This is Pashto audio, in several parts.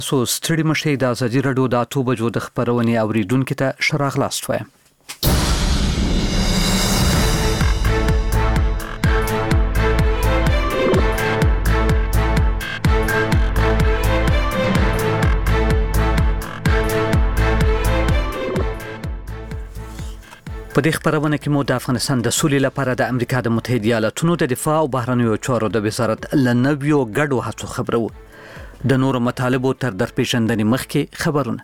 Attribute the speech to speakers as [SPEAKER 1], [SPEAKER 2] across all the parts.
[SPEAKER 1] سو ستړي مشي د ازادي رادیو د 8 بجو د خبرونې اوریدونکو ته شراغلاست وایم. په دې خبرونه کې مو د افغانستان د سولې لپاره د امریکا د متحده ایالاتونو د دفاع او بهرنیو چارو د وزارت لنویو ګډو هڅو خبرو د نورو مطالبو تر درپېژندنې مخکې خبرونه.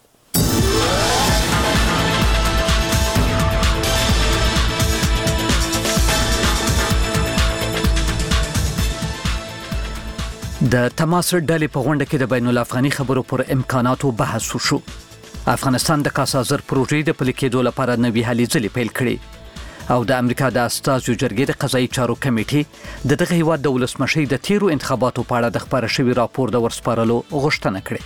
[SPEAKER 1] د تماس ډلې په غونډه کې د بین الافغاني خبرو پر امکاناتو بحث وشو. افغانستان د کاسازر پروژې د پلي کېدو لپاره نوې هلې ځلې پیل کړې او د امریکا د استازو جرګې د قضایي چارو کمیټې دغه هیواد د ولسمشي د تیرو انتخاباتو په اړه د خبره شوی راپور د ورسپارلو غوښتنه کړې.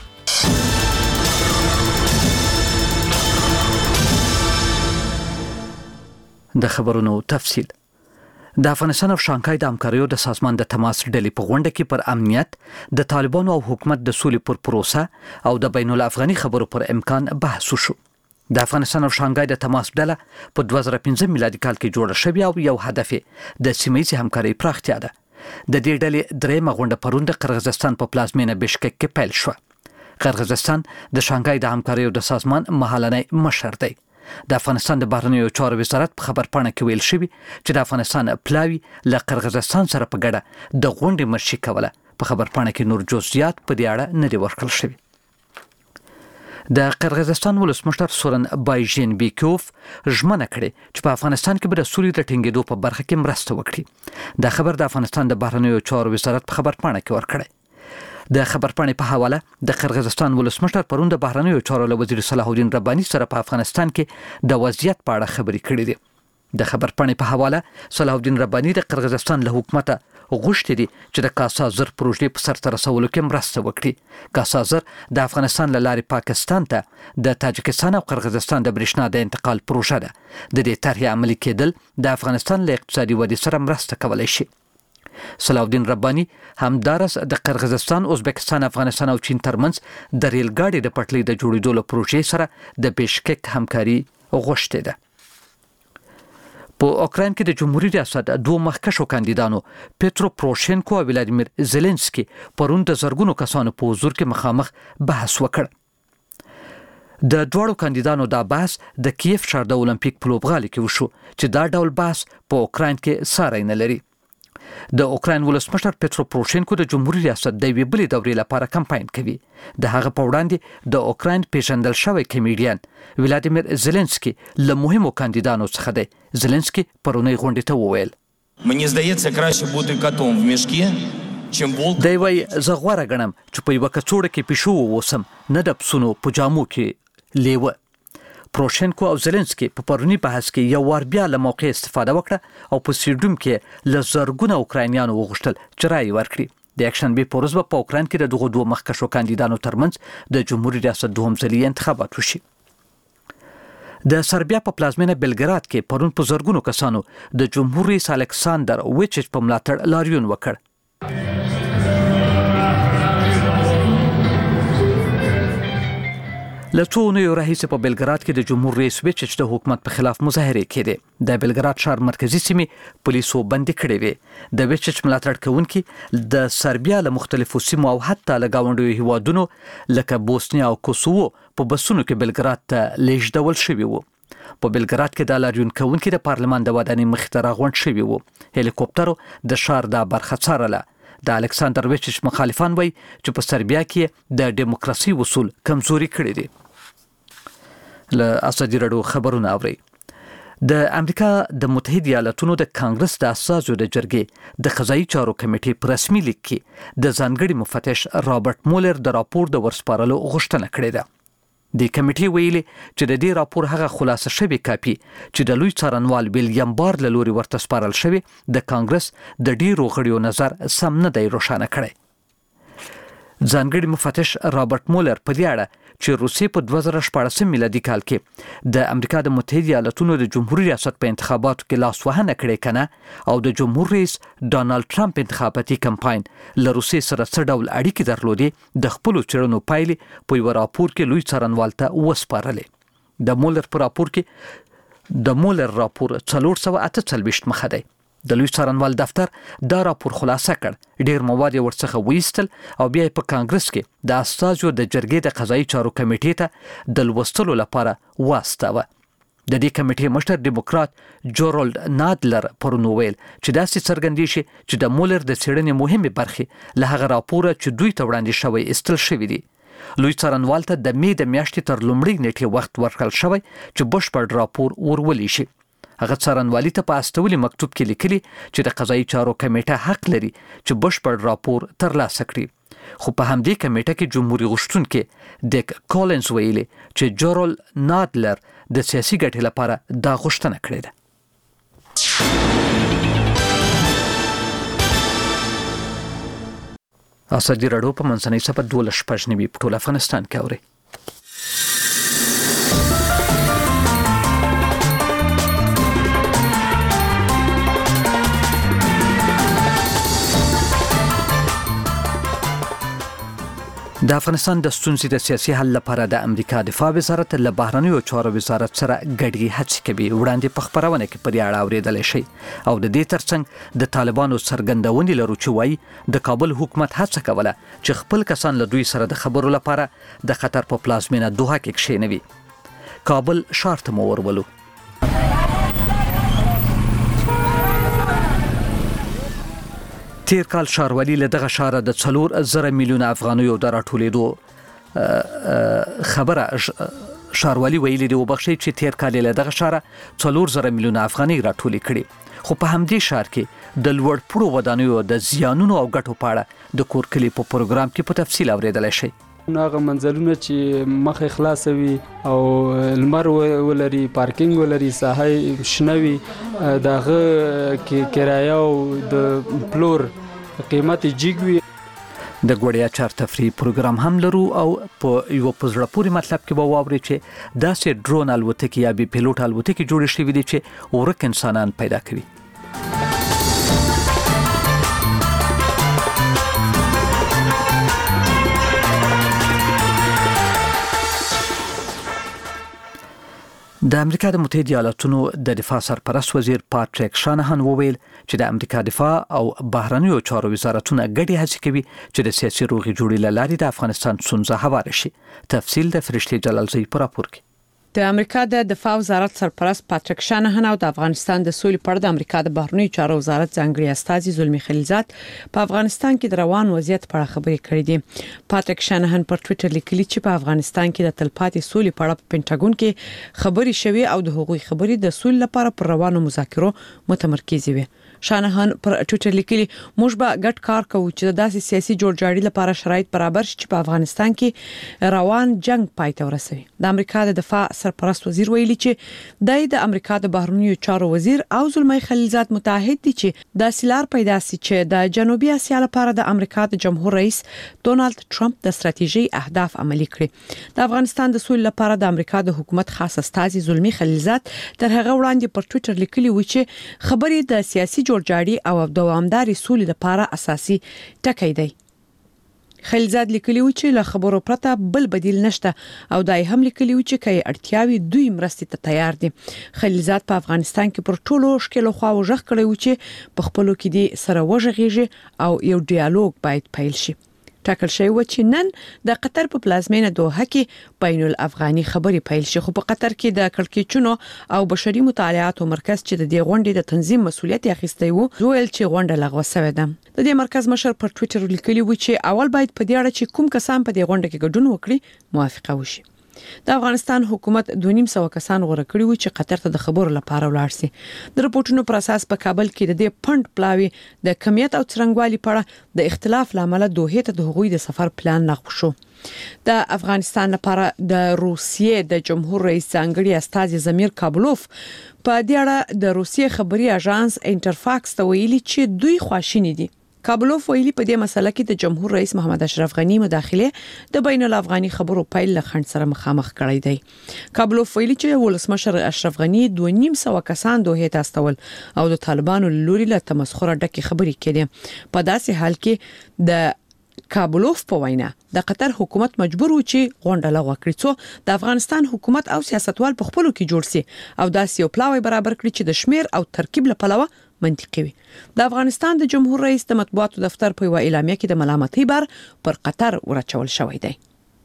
[SPEAKER 1] د خبرونو تفصیل. د افغانستان او شانګهای د همکاریو د سازمان د تماس ډلې په غونډه کې پر امنیت، د طالبانو او حکومت د سولې پر پروسه او د بین الافغاني خبرو پر امکان بحث وشو. د افغانستان او شانګهای د تماس ډله په 2015 میلادي کال کې جوړه شوې او یو هدف د سیمه‌ییزې همکارۍ پراختیا ده. د دې ډلې درېمه غونډه پرون د قرغیزستان په پلازمینه بشکک کې پیل شوه. قرغیزستان د شانګهای د همکاریو د سازمان مهالنی مشر دی. د افغانستان د بهرنیو چارو وزارت په خبرپاڼه کې ویل شوی چې د افغانستان پلاوی له قرغیزستان سره په ګډه د غونډې مشري کوله. په خبرپاڼه کې نور جزئیات په دې اړه نه دي ورکړل شوي. د قرغیزستان ولسمشر سورن بایژین بیکوف ژمنه کړې چې په افغانستان کې به د سولې د ټینګېدو په برخه کې مرسته وکړي. دا خبر د افغانستان د بهرنیو چارو وزارت په خبرپاڼه کې ورکړی. د خبرپاڼې په حواله د قرغیزستان ولسمشر پرون د بهرنیو چارو له وزیر صلاح الدین رباني سره په افغانستان کې د وضعیت په اړه خبرې کړې دي. د خبرپاڼې په حواله صلاح الدین رباني د قرغیزستان له حکومت غوښتي دي چې د کاسازر پروژې په سر ته رسولو کې مرسته وکړي. کاسازر د افغانستان له لارې پاکستان ته د تاجکستان او قرغیزستان د برېښنا د انتقال پروژه ده. د دې طرحې عملي کېدل د افغانستان له اقتصادي ودې سره مرسته کولای شي. صلاح الدین رباني همدارس د قرغیزستان، ازبکستان، افغانستان او چین ترمنځ د ریل ګاډي د پټلۍ د جوړېدو له پروژې سره د بشکک همکاري غوښتې ده. په اوکراین کې د جمهوریت ریاست دوه مخکښو کاندیدانو پیترو پروشینکو او ولادیمیر زيلنسکي پرون د زرګونو کسانو په حضور کې مخامخ بحث وکړ. د دوړو کاندیدانو دا بحث د کیف ښار د اولمپیک په لوبغالي کې وشو چې دا ډول بحث په اوکراین کې ساری نه لري. د اوکراین ولسمشر پیترو پروشینکو د جمهوریت ریاست د یوې بلې دورې لپاره کمپاین کوي. د هغه په وړاندې د اوکراین پیژندل شوی کمیډین ولادیمیر زيلنسکي له مهمو کاندیدانو څخه دی. زيلنسکي پرونی غونډې ته وویل:
[SPEAKER 2] مې زداється краще бути котом в мішке چم волк.
[SPEAKER 1] دی وای زه غوره ګڼم چې په یوه کڅوړه کې پیشو ووسم، نه د پسونو په جامو کې لیوه. پروشینکو او زيلنسکي په پرونی بحث کې یو وار بیا له موقع استفاده وکړه او په سیډوم کې له زرګونه اوکراینیانو وغوښتل چې رایې ورکړي. د اکشنبې په ورځ په اوکراین کې د دغو دوه مخکښو کاندیدانو ترمنځ د جمهوریت ریاست دوهم ځلي انتخابات وشي. د سربیا په پلازمینه بلګراد کې پرون په زرګونو کسانو د جمهور رئیس الکساندر ویچچ په ملاتړ لاریون وکړ. له څو اونیو راهیسې په بلګراد کې د جمهور رئیس ویچچ د حکومت په خلاف مظاهرې کېدې. د بلګراد ښار مرکزی سیمې پولیسو بندي کړې وې. د ویچچ ملاتړ کوونکي د سربیا له مختلفو سیمو او حتی له ګاونډیو هیوادونو لکه بوسنیا او کوسوو په بسونو کې بلګراد ته لیږدول شوي وو. په بلګراد کې د لاریون کوونکي د پارلمان د ودانۍ مخې ته راغونډ شوي وو. هلیکوپټرو د ښار دا برخه څارله. د الکساندر ویچچ مخالفان وایي چې په سربیا کې د دیموکراسي اصول کمزوري کړي دي. له ازادي رادیو خبرونه اوري. د امریکا د متحده ایالاتونو د کانګرس د اساسو د جرګې د قضایي چارو کمیټې په رسمي لیک کې د ځانګړي مفتش رابرټ مولر د راپور د ورسپارلو غوښتنه کړې ده. د کمیټې ویلي چې د دې راپور هغه خلاصه شوی کاپي چې د لوی څارنوال ویلیام بار له لوري ورته سپارل شوی د کانګرس د ډیرو غړیو نظر سم نه دی روښانه کړی. ځانګړي مفتش رابرټ مولر په دې اړه چې روسیې په 2014 میلادي کال کې د امریکا د متحده ایالاتونو د جمهوریت ریاست په انتخاباتو کې لاسوهنه کړې کنه او د جمهور رئیس ډانلډ ټرمپ انتخاباتي کمپاین له روسیې سره څه ډول اړیکې درلودې د خپل چړنو پایلې په یو راپور کې لوی څارنوال ته وسپارلې د مولر راپور 448 مخه دی د لوی څارنوال دفتر دا راپور خلاصه کړ ډیر مواد ورڅخه ویستل او بیا په کانګرس کې د استازو د جرګې د قضایي چارو کمیټې ته د لوستلو لپاره واستاوه د دې کمیټې مشر ډیموکرات جورالد نادلر پرون ویل چې داسې څرګندې شي چې د مولر د څېړنې مهمه برخه له هغه راپور چې دوی ته وړاندې شوی استل شوی دی لوی څارنوال ته د می د میاشتې تر لومړۍ نیټې وخت ورکړل شوی چې بشپړ راپور ورولي شي هغه څارنوالي ته په استولي مکتوب کې لیکلي چې د قضایي چارو کمیټه حق لري چې بشپړ راپور ترلاسه کړي خو په همدې کمیټه کې جمهوریت غوښتونکي ډیک کولنز ویلي چې جورالد نادلر د سیاسي ګټې لپاره دا غوښتنه کړې ده اسدي راډیو په منځنۍ صفه 12 په ټول افغانستان کې اوري د افغانستان د ستونزې د سیاسي حل لپاره د امریکا دفاع وزارت له بهرنیو چارو وزارت سره ګډې هڅې کوي وړاندې په خبرونه کې پر اړه اوریدل شي او د دې ترڅنګ د طالبانو څرګندونې لرو چې وایي د کابل حکومت هڅه کوله چې خپل کسان له دوی سره د خبرو لپاره د قطر په پلازمینه دوحه کې کښینوي کابل ښار ته مو ورولو تیر کال ښاروالي له دغه ښار د 4 میلیون افغانیو د راټولېدو خبره ښاروالي ویلي دی وبخښي چې تیر کال له دغه ښار 4 میلیون افغانۍ راټولې کړي خو په همدې ښار کې د لوړ پوړو ودانیو د زیانونو او ګټو په اړه د کورکلي په پروګرام کې په تفصیل اوریدل شي
[SPEAKER 3] هغه منځلونه چې مخ خلاص وي او لمر ولري پارکینګ ولري ساحه شنوي دغه کې کرایه او د پلور قیمت جګوي
[SPEAKER 1] د ګوړیا چار تفریح پروګرام هم لرو او په یو پزړه پوري مطلب کې به واوري چې داسې ډرون الوتکې یا بي پیلوټ الوتکې جوړې شوې دي چې ورک انسانان پیدا کوي د امریکا د متحده ایالاتونو د دفاع سرپرست وزیر پاتریک شانهان وویل چې د امریکا دفاع او بهرنیو چارو وزارتونه ګډې هڅې کوي چې د سیاسي روغې جوړې له لارې د افغانستان ستونزه هواره شي تفصیل د فرشتي جلالزی په راپور کې
[SPEAKER 4] د امریکا د دفاع وزارت سرپرست پاتریک شانهان او د افغانستان د سولې په اړه د امریکا د بهرنیو چارو وزارت ځانګړي استازي زلمی خلیلزاد په افغانستان کې د روان وضعیت په اړه خبرې کړې دي پاتریک شانهان پر ټوئیټر لیکلي چې په افغانستان کې د تلپاتې سولې په اړه په پینټاګون کې خبرې شوې او د هغوی خبرې د سولې لپاره پر روانو مذاکرو متمرکز وي شانهان پر ټوئیټر لیکلي موږ به ګډ کار کوو چې داسې سیاسي جوړجاړي لپاره شرایط برابر شي چې په افغانستان کې روان جنگ پای ته ورسوي د امریکا د دفاع سرپرست وزیر ویلي چې د امریکا د بهرنیو چارو وزیر او زلمی خلیلزاد متحد دي چې د سیلار پیدا سي چې د جنوبي اسیا لپاره د امریکا د جمهور رئیس ډونالد ټرمپ د ستراتیژي اهداف عملي کړي د افغانستان د سولې لپاره د امریکا د حکومت خاص استازي زلمی خلیلزاد تر هغه وړاندې پر ټوئیټر لیکلي و چې خبرې د سیاسي جوړجاړي او دوامداري سولې لپاره اساسي ټکی دی خلیلزاد لیکلی و چې له خبرو پرته بل بدیل نشته او دای هم لیکلی و چې کای اړتیاوي دوی مرستې ته تیار دي خلیلزاد په افغانستان کې پر ټولو شکل خو وژغ کړی و چې په خپلو کې دي سره وژغیږي او یو ډیالوګ باید پیل شي ټاکل شوی و چې نن د قطر په پلازمینه دوحه کې بین الافغاني خبري پیل شي خو په قطر کې د کړکېچونو او بشري مطالعاتو مرکز چې د دې غونډې د تنظیم مسولیت اخیستی وو ویل چې غونډه لغوه شوې ده د دې مرکز مشر پر ټوئیټر لیکلی و چې اول باید په دې اړه چې کوم کسان په دې غونډه کې ګډون وکړي موافقه وشي د افغانستان حکومت 2.5 کسان غوړه کړی و چې قطر ته د خبرو لپاره ولاړ شي د رپورټونو پر اساس په کابل کې د دې فند پلاوی د کمیت او څرنګوالي په اړه د اختلاف لامل دوه ته د هغوی د سفر پلان لغوه شو د افغانستان لپاره د روسیې د جمهور رئیس ځانګړي استازي زمیر کابلوف په دې اړه د روسیې خبري اژانس انټرفاکس ته ویلي چې دوی خواشینی دي کابلوف ویلي په دې مسله کې د جمهور رئیس محمد اشرف غنی مداخله د بین الافغاني خبرو پیل لخند سره مخامخ کړی دی. کابلوف ویلي چې ولسمشر اشرف غنی 2.5 کسان دوه ته استول او د طالبانو لوري له تمسخر ډکه خبرې کړي. په داسې حال کې د کابلوف په وینا د قطر حکومت مجبور و چې غونډه لغوه کړي څو د افغانستان حکومت او سیاستوال په خپلو کې جوړ سي او داسې یو پلاوی برابر کړي چې د شمیر او ترکیب لپاره منطقي وي. د افغانستان د جمهور رئیس د مطبوعاتو دفتر په اعلامیه کې د ملامتۍ بار پر قطر ورچول شوی دی.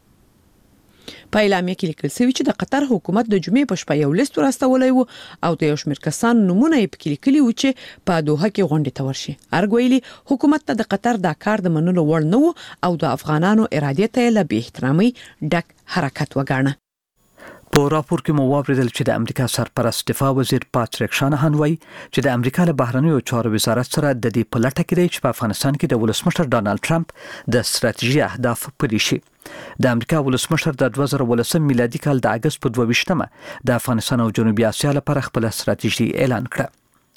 [SPEAKER 4] په اعلامیه کې لیکل شوی چې د قطر حکومت د جمعې په شپه یو لیست ورستولای وو او د یو شمېر کسان نمونه یې پکې لیکلي و چې په دوحه کې غونډه ته ورشي. ارګویلی حکومت ته د قطر دا کار د منلو وړ نه و او د افغانانو اراده ته له بې احترامي ډک حرکت وګاڼه.
[SPEAKER 1] په راپور کې مو واوریدل چې د امریکا سرپرست دفاع وزیر پاتریک شانهان وایي چې د امریکا له بهرنیو چارو وزارت سره د دې په لټه کې دی چې په افغانستان کې د ولسمشر ډانلډ ټرمپ د ستراتیژي اهداف پلي شي. د امریکا ولسمشر د 2018 میلادي کال د اگست په 22مه د افغانستان او جنوبي اسیا لپاره خپل ستراتیژي اعلان کړه.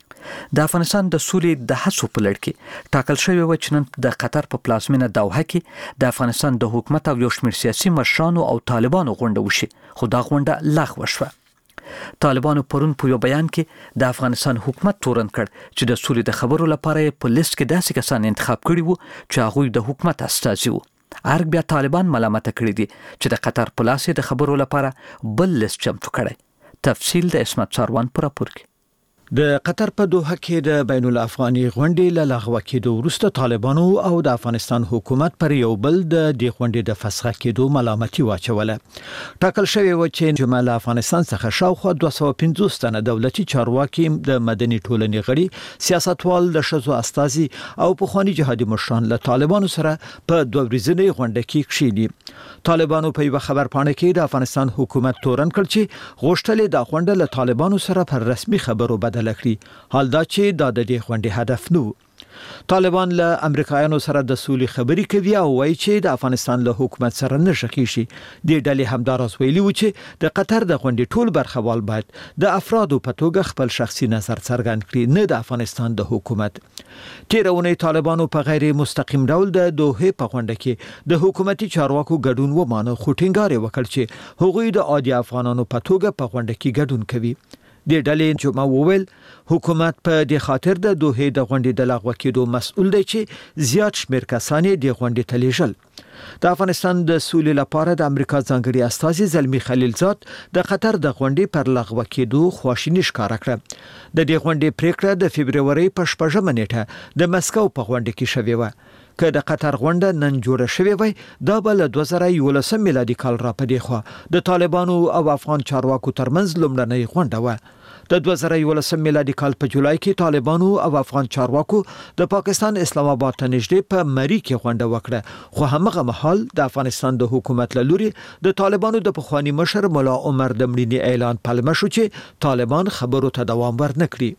[SPEAKER 1] د افغانستان د سولې د هڅو په لړ کې ټاکل شوی و چې نن د قطر په پلازمینه دوحه کې د افغانستان د حکومت او یو شمېر سیاسي مشرانو او طالبانو غونډه وشي، خو دا غونډه لغوه شوه. طالبانو پرون په یو بیان کې د افغانستان حکومت تورن کړ چې د سولې د خبرو لپاره په لیست کې داسې کسان انتخاب کړي وو چې هغوی د حکومت استازي وو. ارګ بیا طالبان ملامت کړي دي چې د قطر په لاس د خبرو لپاره بل لیست چمتو کړي. تفصیل د اسمت ساروان پر راپور کې.
[SPEAKER 5] د قطر په دوحه کې د بین الافغاني غونډې له لغوه کېدو وروسته طالبانو او د افغانستان حکومت پر یو بل د دې غونډې د فسخ کېدو ملامتي واچوله. ټاکل شوی و چې جمهور افغانستان څخه شاوخوا 250 تنه دولتي چارواکي د مدني ټولنې غړي، سیاستوال، د ښځو استازي او پخوانی جهادي مشران له طالبانو سره په دوه ورځنۍ غونډه کې کښینی. طالبانو په یو خبر پاڼه کې د افغانستان حکومت تورن کړ چې غوښتل د غونډه له طالبانو سره پر رسمي خبرو لکړي، حال دا چې د دې غونډې هدف نو. طالبان له امریکایانو سره د سولې خبرې کوي او وایي چې د افغانستان له حکومت سره نه شخیشي. د ډلې همدارس ویلي و چې د قطر د غونډې ټول برخوال باید د افرادو په توګه خپل شخصي نظر څرګند کړي، نه د افغانستان د حکومت. تیرونه طالبانو په غیر مستقیم ډول د دوحه په غونډه کې د حکومتي چارواکو ګډون ومانه، خو ټینګار وکړ چې هغوی د عادي افغانانو په توګه په غونډه کې ګډون کوي. د ډلې جمعه وویل حکومت په دې خاطر د دوحه د غونډې د لغوه کېدو مسؤل دی چې زیات شمېر کسان د غونډې ته لیږل. د افغانستان د سولې لپاره د امریکا ځانګړي استازي زلمی خلیلزاد د قطر د غونډې پر لغوه کېدو خواشیني ښکاره کړه. د دې غونډې پریکړه د فبرवरी په 8 نیټه د مسکو په غونډه کې شوې و. که د قطر غونډه نن جوړه شوې وای دا بل 2011 میلادي کال را پدې خو د طالبانو او افغان چارواکو ترمنځ لومړنۍ غونډه و. د 2011 میلادي کال په جولای کې طالبانو او افغان چارواکو د پاکستان اسلام آباد ته نږدې په مری کې غونډه وکړه، خو همغه مهال د افغانستان د حکومت له لوري د طالبانو د پخوانی مشر مولا عمر د مړینې اعلان پلمه شو چې طالبان خبرو ته دوام ورنکړي.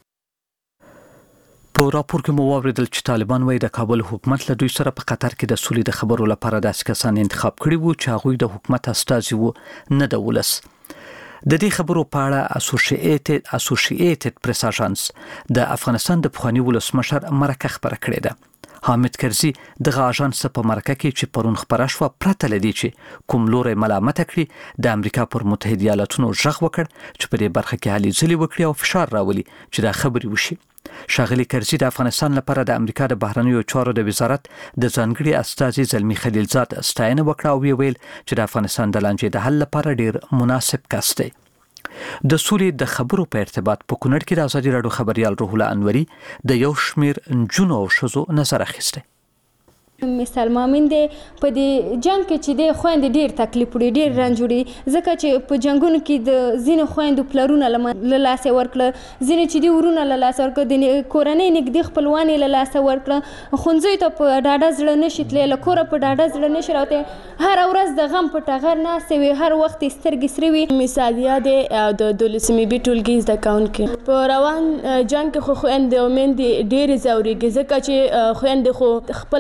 [SPEAKER 1] په راپور کې مو واوریدل چې طالبان وايي د کابل حکومت له دوی سره په قطر کې د سولې د خبرو لپاره داسې کسان انتخاب کړي وو چې هغوی د حکومت استازي وو، نه د ولس. د دې خبرو په اړه اسوسییټډ پریس اژانس د افغانستان د پخوانی ولسمشر مرکه خبره کړې ده. حامد کرزي دغه اژانس په مرکه کې چې پرون خبره شوه پرته لدی چې کوم لوري ملامت کړي د امریکا پر متحده ایالاتونو ژغ وکړ چې په دې برخه کې هلي ځلې وکړي او فشار راولي چې دا خبري وشي. شاغلی کرزي د افغانستان لپاره د امریکا د بهرنیو چارو د وزارت د ځانګړي استازي زلمی خلیلزاد ستاینه وکړه او ویل چې د افغانستان د لانجې د حل لپاره ډیر مناسب کس دی. د سولې د خبرو په ارتباط په کونړ کې د ازادي راډیو خبريال روح الله انوري د یو شمیر نجونو او ښځو نظر اخیسته.
[SPEAKER 6] مثال مامین دی په دې جنگ کې چې د خويند ډیر تکلیف وړي، ډیر رنج وړي، ځکه چې په جنگونو کې د زینو خويندو پلرونه له لاس ورکړه، زینې چې دی ورونه له لاس ورکړه، د کورنۍ نږدې خپلوان له لاس ورکړه، خونځوي ته په ډاډه زړه نشي تللی، له کوره په ډاډه زړه نشي راوتی، هر ورځ د غم په ټغر ناستې وي، هر وخت سترګې سرې وي.
[SPEAKER 7] مثال یاد د 12 بي ټولګي زده کوونکي په روان جنگ کې خو خويندې او میندې ډېرې ځورېږي، ځکه چې خويندې خو خپل خاوند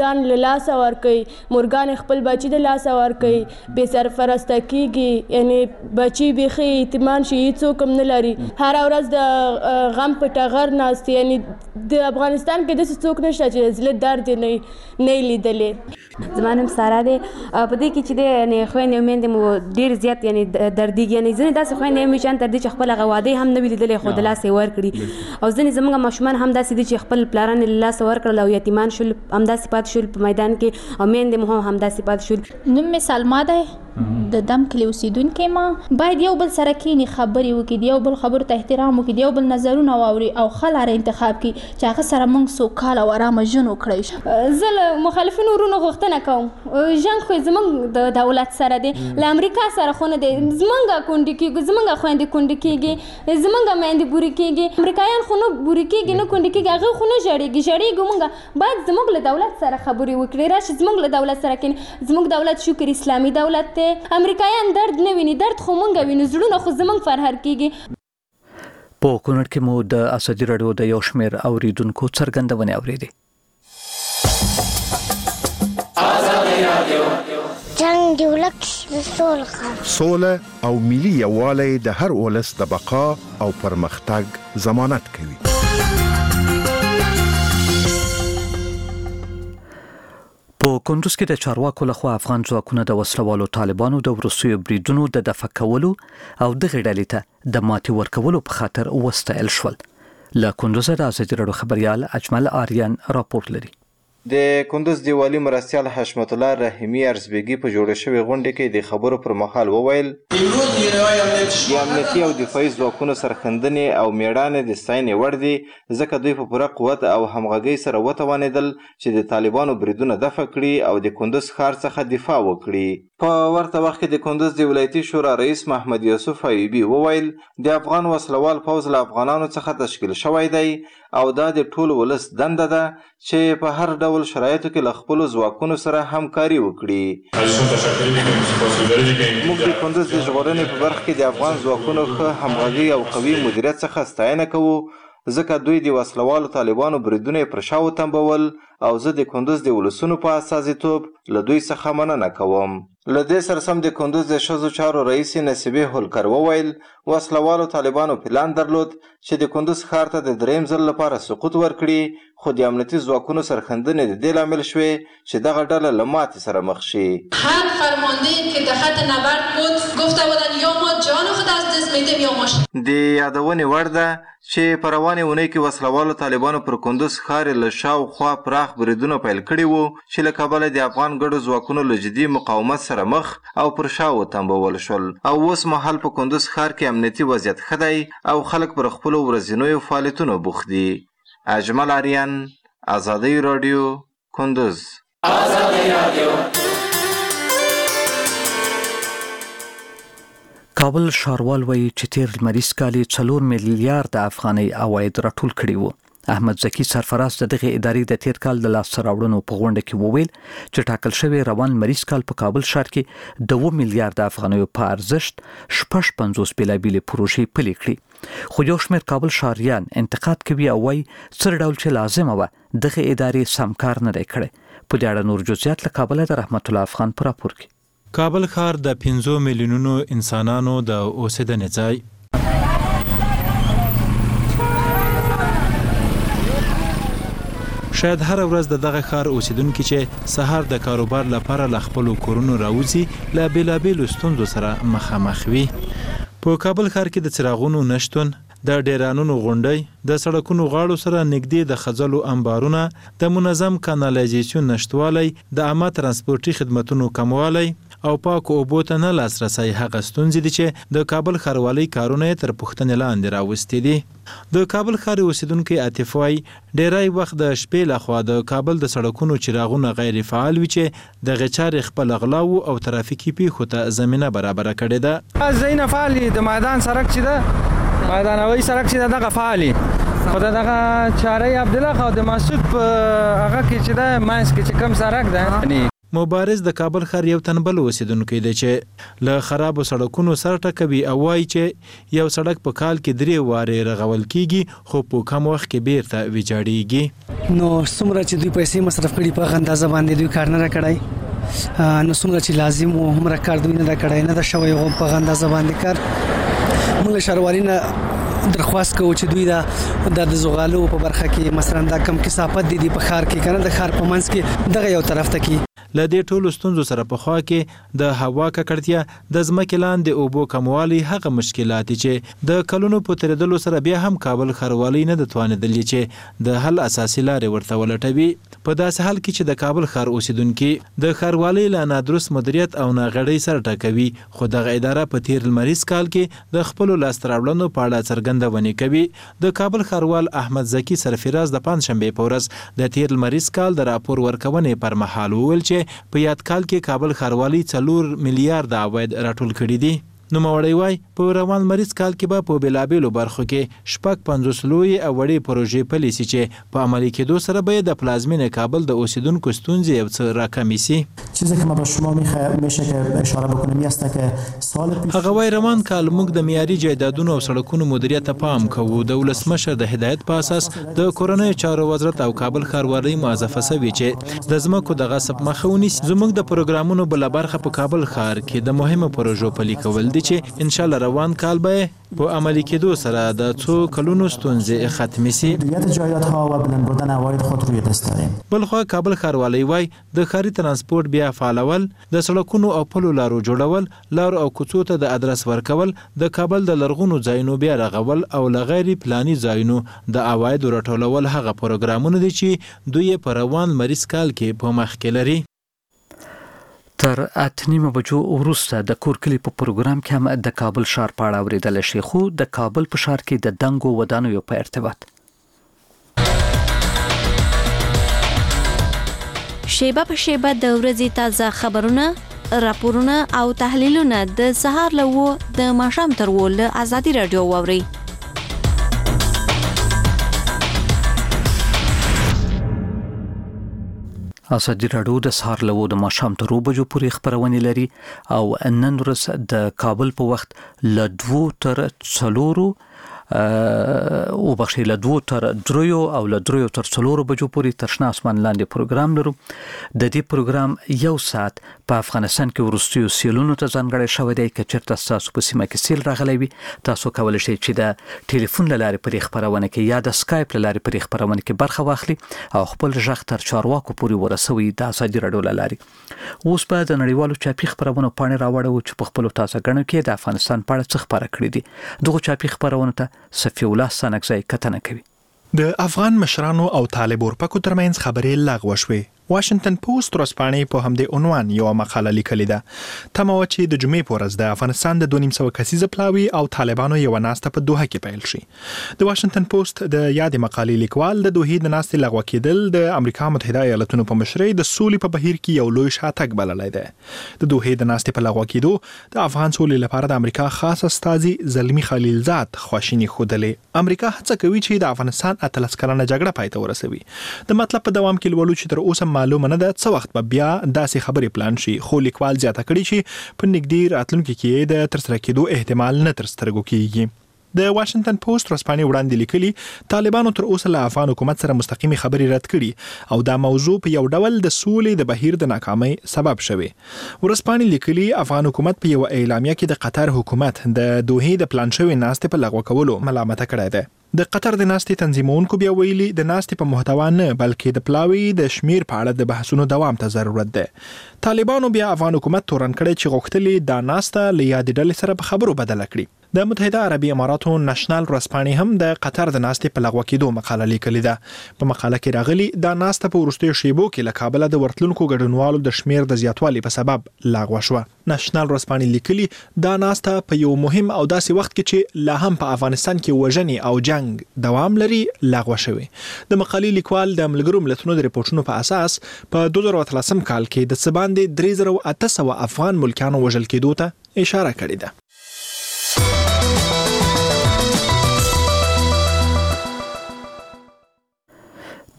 [SPEAKER 7] خاوندان له لاسه ورکوي، مورګان خپل بچي د لاسه ورکوي، بې سرپرسته کېږي، یعنې بچي بیخي یتیمان شي، هېڅوک هم نه لري، هره ورځ د غم په ټغر ناست. یعنې د افغانستان کې داسې څوک نشته چې زړه درد یې نه لیدلی.
[SPEAKER 8] زما نوم سارا دی. په دې کې چې دی یعنې خویندې او میندې مو ډېر زیات یعنې دردېږي. یعنې ځینې داسې خویندې هم وي چې تر دې چې خپل هغه واده هم نه وي لیدلی خو د لاسه یې ورکړي، او ځینې زموږ ماشومان هم داسې دي چې خپل پلاران یې له لاسه ورکړل او یتیمان شول، همداسې پاتې شول په میدان کې، او میندې مو هم همداسې پاتې شول.
[SPEAKER 9] نوم مې سلما دی، د دم کلي اوسیدونکی ما. باید یو بل سره کینی خبرې وکړي، د یو بل خبرو ته احترام وکړي، د یو بل نظرونه واوري او ښه لاره انتخاب کړي چې هغه سره موږ سوکاله او ارامه ژوند وکړی شو.
[SPEAKER 6] زه له مخالفینو ورونو غوښتنه کوم، جنګ خو زموږ د دولت سره دی، له امریکا سره خو نه دی. زموږ کونډې کېږي، زموږ خویندې کونډې کېږي، زموږ میندې بورې کېږي، امریکایان خو نه بورې کېږي نه کونډې کېږي، هغه خو نه ژړېږي. موږ باید زموږ له دولت سره خبرې وکړي، راشي زموږ له دولت سره کېني. زموږ دولت شکر اسلامي دولت دی، امریکایان درد نه ویني، درد خو مونږ وینو، زړونه خو زموږ فرهر کېږي.
[SPEAKER 1] په کونړ کې مو د اسدي راډیو د یو شمېر اوریدونکو څرګندونې اورېدې.
[SPEAKER 10] جنګ دی ولک سوله او ملي یووالی د هر ولس د بقا او پرمختګ ضمانت کوي.
[SPEAKER 1] په کندوز کې د چارواکو لخوا افغان ځواکونه د وسلوالو طالبانو د وروستیو بریدونو د دفع کولو او دغې ډلې ته د ماتې ورکولو په خاطر وستایل شول. له کندوزه د ازادي راډیو خبريال اجمل آریان راپورټ لري.
[SPEAKER 11] د کندوز دی والی مرستیال حشمت الله رحیمی ارزبیګي په جوړه شوی غونډه کې د خبرو پر مهال وویل د امنیتي او دفاعي ځواکونو سرښندنې او میړانې د ستاینې وړ دي، ځکه دوی په پوره قوت او همغږۍ سره وتوانېدل چې د طالبانو بریدونه دفع کړي او د کندوز ښار څخه دفاع وکړي. په ورته وخت کې د کندوز د ولایتي شورا رئیس محمد یوسف ایوبي وویل د افغان وسلوال پوځ له افغانانو څخه تشکیل شوی دی او دا د ټول ولس دنده ده چې په هر ډول شرایطو کې له خپلو ځواکونو سره همکاري وکړي. موږ د کندوز د ژغورنې په برخه کې د افغان ځواکونو ښه همغږي او قوي مدیریت څخه ستاینه کوو، ځکه دوی د وسلوالو طالبانو بریدونه پر شا وتمبول او زه د کندوز د ولسونو په استازیتوب له دوی څخه مننه کوم. له دې سره سم د کندوز د ښځو چارو رئیس نصیبه هولکر وویل وسلوالو طالبانو پلان درلود چې د کندوز ښار ته د دریم ځل لپاره سقوط ورکړي، خو د امنیتي ځواکونو سرښندنې د دې لامل شوې چې دغه ډله له ماتې سره مخ شي.
[SPEAKER 12] هر فرمانده که در خط نبرد بود گفته بودن یا ما جان خود از دست میدیم یا ما.
[SPEAKER 11] د یادونې وړ ده چې په روانې اونۍ کې وسلوالو طالبانو پر کندوز ښار له شاوخوا پراخ بریدونه پیل کړي وو چې له کبله د افغان ګډو ځواکونو له جدي مقاومت سره مخ او پر شا وتمبول شول، او اوس مهال په کندوز ښار کې امنیتي وضعیت ښه دی او خلک پر خپلو ورځنیو فعالیتونو بوخت دي. اجمل آریان، ازادي راډیو، کندوز.
[SPEAKER 1] کابل ښاروال وایي چې تیر لمریز کال 4 میلیارډ افغانۍ عواید راټول کړي وو. احمد زکی سرفراز د دغه ادارې د تیر کال د لاسته راوړنو په غونډه کې وویل چې ټاکل شوی روان لمریز کال په کابل ښار کې د 2 میلیارډ افغانیو په ارزښت 55 بېلابېلې پروژې پلي کړي، خو یو شمېر کابل ښاریان انتقاد کوي او وایي څه ډول چې لازمه وه دغه ادارې سم کار نه دی کړی. په دې اړه نور جزئیات له کابله د رحمت الله افغان په راپور کې.
[SPEAKER 13] کابل ښار د 15 میلیونونو انسانانو د اوسېدنې ځای شاید هر ورځ د دغه ښار اوسیدونکو چې سهار د کاروبار لپاره له خپلو کورونو راوځي له بېلابېلو ستونزو سره مخامخ وي. په کابل ښار کې د څراغونو نشتون، د ډیرانونو غونډۍ، د سړکونو غاړو سره نږدې د خځلو انبارونه، د منظم کانالیزیشن نشتوالی، د عامه ترانسپورتي خدماتونو کموالی او پاکو اوبو ته نه لاسرسی هغه ستونزې دي چې د کابل ښاروالۍ کارونه یې تر پوښتنې لاندې راوستي دي. د کابل ښار اوسیدونکي عاطف وایي ډیری وخت د شپې لخوا د کابل د سړکونو چراغونه غیر فعال وي چې دغه چارې خپل غلاو او ترافیکي پیښو ته زمینه برابره کړې ده.
[SPEAKER 14] زینه فعال د میدان سړک چې ده میدانوي سړک چې ده دغه فعالي، خو دغه چارې عبدالله خو د مسعود په هغه کې چې ده منځ کې چې کوم سړک ده
[SPEAKER 13] مبارز د کابل ښار یو تنبل اوسیدونکی دی چې له خرابو سړکونو سر ټکوي او وایي چې یو سړک په کال کې 3 وارې رغول کیږي خو په کم وخت کې بیرته ویجاړیږي.
[SPEAKER 15] نو څومره چې دوی پیسې مصرف کړي په اندازه باندې دوی کار نه کړای، نو څومره چې لازم و هم کار دوی نه کړای، نه د شوی غو په اندازه باندې کار. موږ شهروالینه درخواست کوو چې دوی د زغالو په برخه کې مثلا دا کم کثافت دي په ښار کې کنه د ښار په منځ کې دغه یو طرف ته کې
[SPEAKER 13] له دې ټولو ستونزو سره په خوا کې د هوا ککړتیا، د ځمکې لاندې اوبو کموالی هغه مشکلات چې د کلونو په تیریدلو سره بیا هم کابل ښاروالۍ نه توانېدلې چې د حل اساسي لارې ورته ولټوي. په داسې حال کې چې د کابل ښار اوسیدونکي د ښاروالۍ له نادرست مدیریت او ناغړۍ سره ټکوي، خو دغه اداره په تیر لمریز کال کې د خپلو لاسته راوړنو په اړه څرګندونې کوي. د کابل ښاروال احمد زکی سرفراز د پنځشنبې په ورځ د تیر لمریز کال د راپور ورکونې پر مهال وویل چې په یاد کال کې کابل ښاروالۍ 4 میلیارډ عواید راټول کړي دي. نوموړی وایي په روان مریض کال کې به په بېلابېلو برخو کې 50 لویې او وړې پروژې پلي سي چې په عملي کېدو سره به د پلازمینې کابل د اوسیدونکو ستونزې یو څه راکمې سي.
[SPEAKER 16] چیزی که ما به شما میشه که اشاره بکنم است که سال پیش
[SPEAKER 13] هغه وایي روان کال موږ د معیاري جایدادونو او سړکونو مدیریت ته پام کوو. د ولسمشر د هدایت په اساس د کورنۍ چارو وزارت او کابل ښاروالۍ موظفه شوې چې د ځمکو د غصب مخه ونیسي. زموږ د پروګرامونو بله برخه په کابل ښار کې د مهمو پروژو پلي کول دي چې ان شاء الله روان کال به په عملي کېدو سره د څو کلونو ستونزې ختمې سي.
[SPEAKER 16] جایدادها و بلند بردن عواید خود روی دست داریم.
[SPEAKER 13] بلخوا کابل ښاروالۍ وایي د ښاري ترانسپورت بیا فعالول، د سړکونو او پلو لارو جوړول، لارو او کوڅو ته د ادرس ورکول، د کابل د لرغونو ځایونو بیا رغول او له غیر پلاني ځایونو د عوایدو راټولول هغه پروګرامونه دي چې دوی په روان مریض کال کې په مخ کې لري.
[SPEAKER 1] تر 8:30 بجو وروسته د کورکلی په پروګرام کې هم د کابل ښار په اړه اوریدل شي، خو د کابل په ښار کې د دنګو ودانیو په ارتباط
[SPEAKER 17] شیبه په شیبه د ورځې تازه خبرونه، راپورونه او تحلیلونه د سهار له د ماښام تر له ازادي رادیو واوري.
[SPEAKER 1] ازادي رادیو د سهار له د ماښام تر 2 بجو پورې خبرونه لري او نن ورځ د کابل په وخت له 2 تر 4 او بخښي له 2 تر 3 او له 3 تر 4 بجو پورې تر شنه اسمان لاندې پروګرام لرو. د دې پروګرام یو ساعت په افغانستان کې ورستیو سیلونو ته ځانګړی شوی دی. که چېرته تاسو په سیمه کې سیل راغلی وي، تاسو کولی شئ چې د ټلیفون له لارې پرې خبرونه کې یا د سکایپ له لارې پرې خبرونه کې برخه واخلي او خپل غږ تر چارواکو پورې ورسوي د ازادي رادیو له لارې. اوس به د نړیوالو چاپي خبرونو پاڼې راوړو چې په خپل تازه غنو کې د افغانستان په اړه څه خبره کړې دي. دغه چاپي خبرونه ته صفی الله سانکزی کتنه کوي.
[SPEAKER 18] د افغان مشرانو او طالب اورپکو ترمنځ خبرې لغوه شوې. واشنگټن پوسټ ورځپاڼې په همدې عنوان یو مقاله لیکلې ده. تمه و چې د جمعې په ورځ د افغانستان د 2.5 کسیزه پلاوي او طالبانو یو ناسته په دوحه کې پیل شي. د واشنگټن پوسټ د یادې مقالې لیکوال د دوحې د ناستې لغوه کېدل د امریکا متحده ایالاتونو په مشرۍ د سولې په بهیر کې یو لوی شاتګ بللی دی. د دوحې د ناستې په لغوه کېدو د افغان سولې لپاره د امریکا خاص استازي زلمی خلیلزاد خواشیني ښودلې. امریکا هڅه کوي چې د افغانستان 13 کلنه جګړه پای ته ورسوي. د مطلب په دوام کې لولو چې تر اوسه معلومه نه ده څه وخت به بیا داسې خبرې پلان شي، خو لیکوال زیاته کړي چې په نږدې راتلونکي کې د ترسره کېدو احتمال نه تر سترګو کېږي. د واشنگټن پوسټ ورځپاڼې وړاندې لیکلي طالبانو تر اوسه له افغان حکومت سره مستقیمي خبرې رد کړي او دا موضوع په یو ډول د سولې د بهیر د ناکامۍ سبب شوی. ورځپاڼې لیکلي افغان حکومت په یو اعلامیه کې د قطر حکومت د دوحې د پلان شوی ناستې په لغوه کولو ملامت کړی دی. د قطر د ناستې تنظیمونکو بیا ویلي د ناستې په محتوا نه بلکې د پلاوي د شمیر په اړه د بحثونو دوام ته ضرورت دی. طالبانو بیا افغان حکومت تورن کړی چې غوښتلې دا ناسته له یادې ډلې سره په خبرو بدله کړي. د متحده عربي اماراتو نېشنل ورځپاڼې هم د قطر د ناستې په لغوه کېدو مقاله لیکلې ده. په مقاله کې راغلي دا ناسته په وروستیو شیبو کې له کابله د ورتلونکو ګډونوالو د شمیر د زیاتوالي په سبب لغوه شوه. نېشنل ورځپاڼې لیکلي دا ناسته په یو مهم او داسې وخت کې چې لا هم په افغانستان کې وژنې او جنگ دوام لري لغوه شوی. د مقالې لیکوال د ملګرو ملتونو د ریپورتونو په اساس په 2013 کال کې د څه باندې 3800 افغان ملکیانو وژل کېدو ته اشاره کړې ده.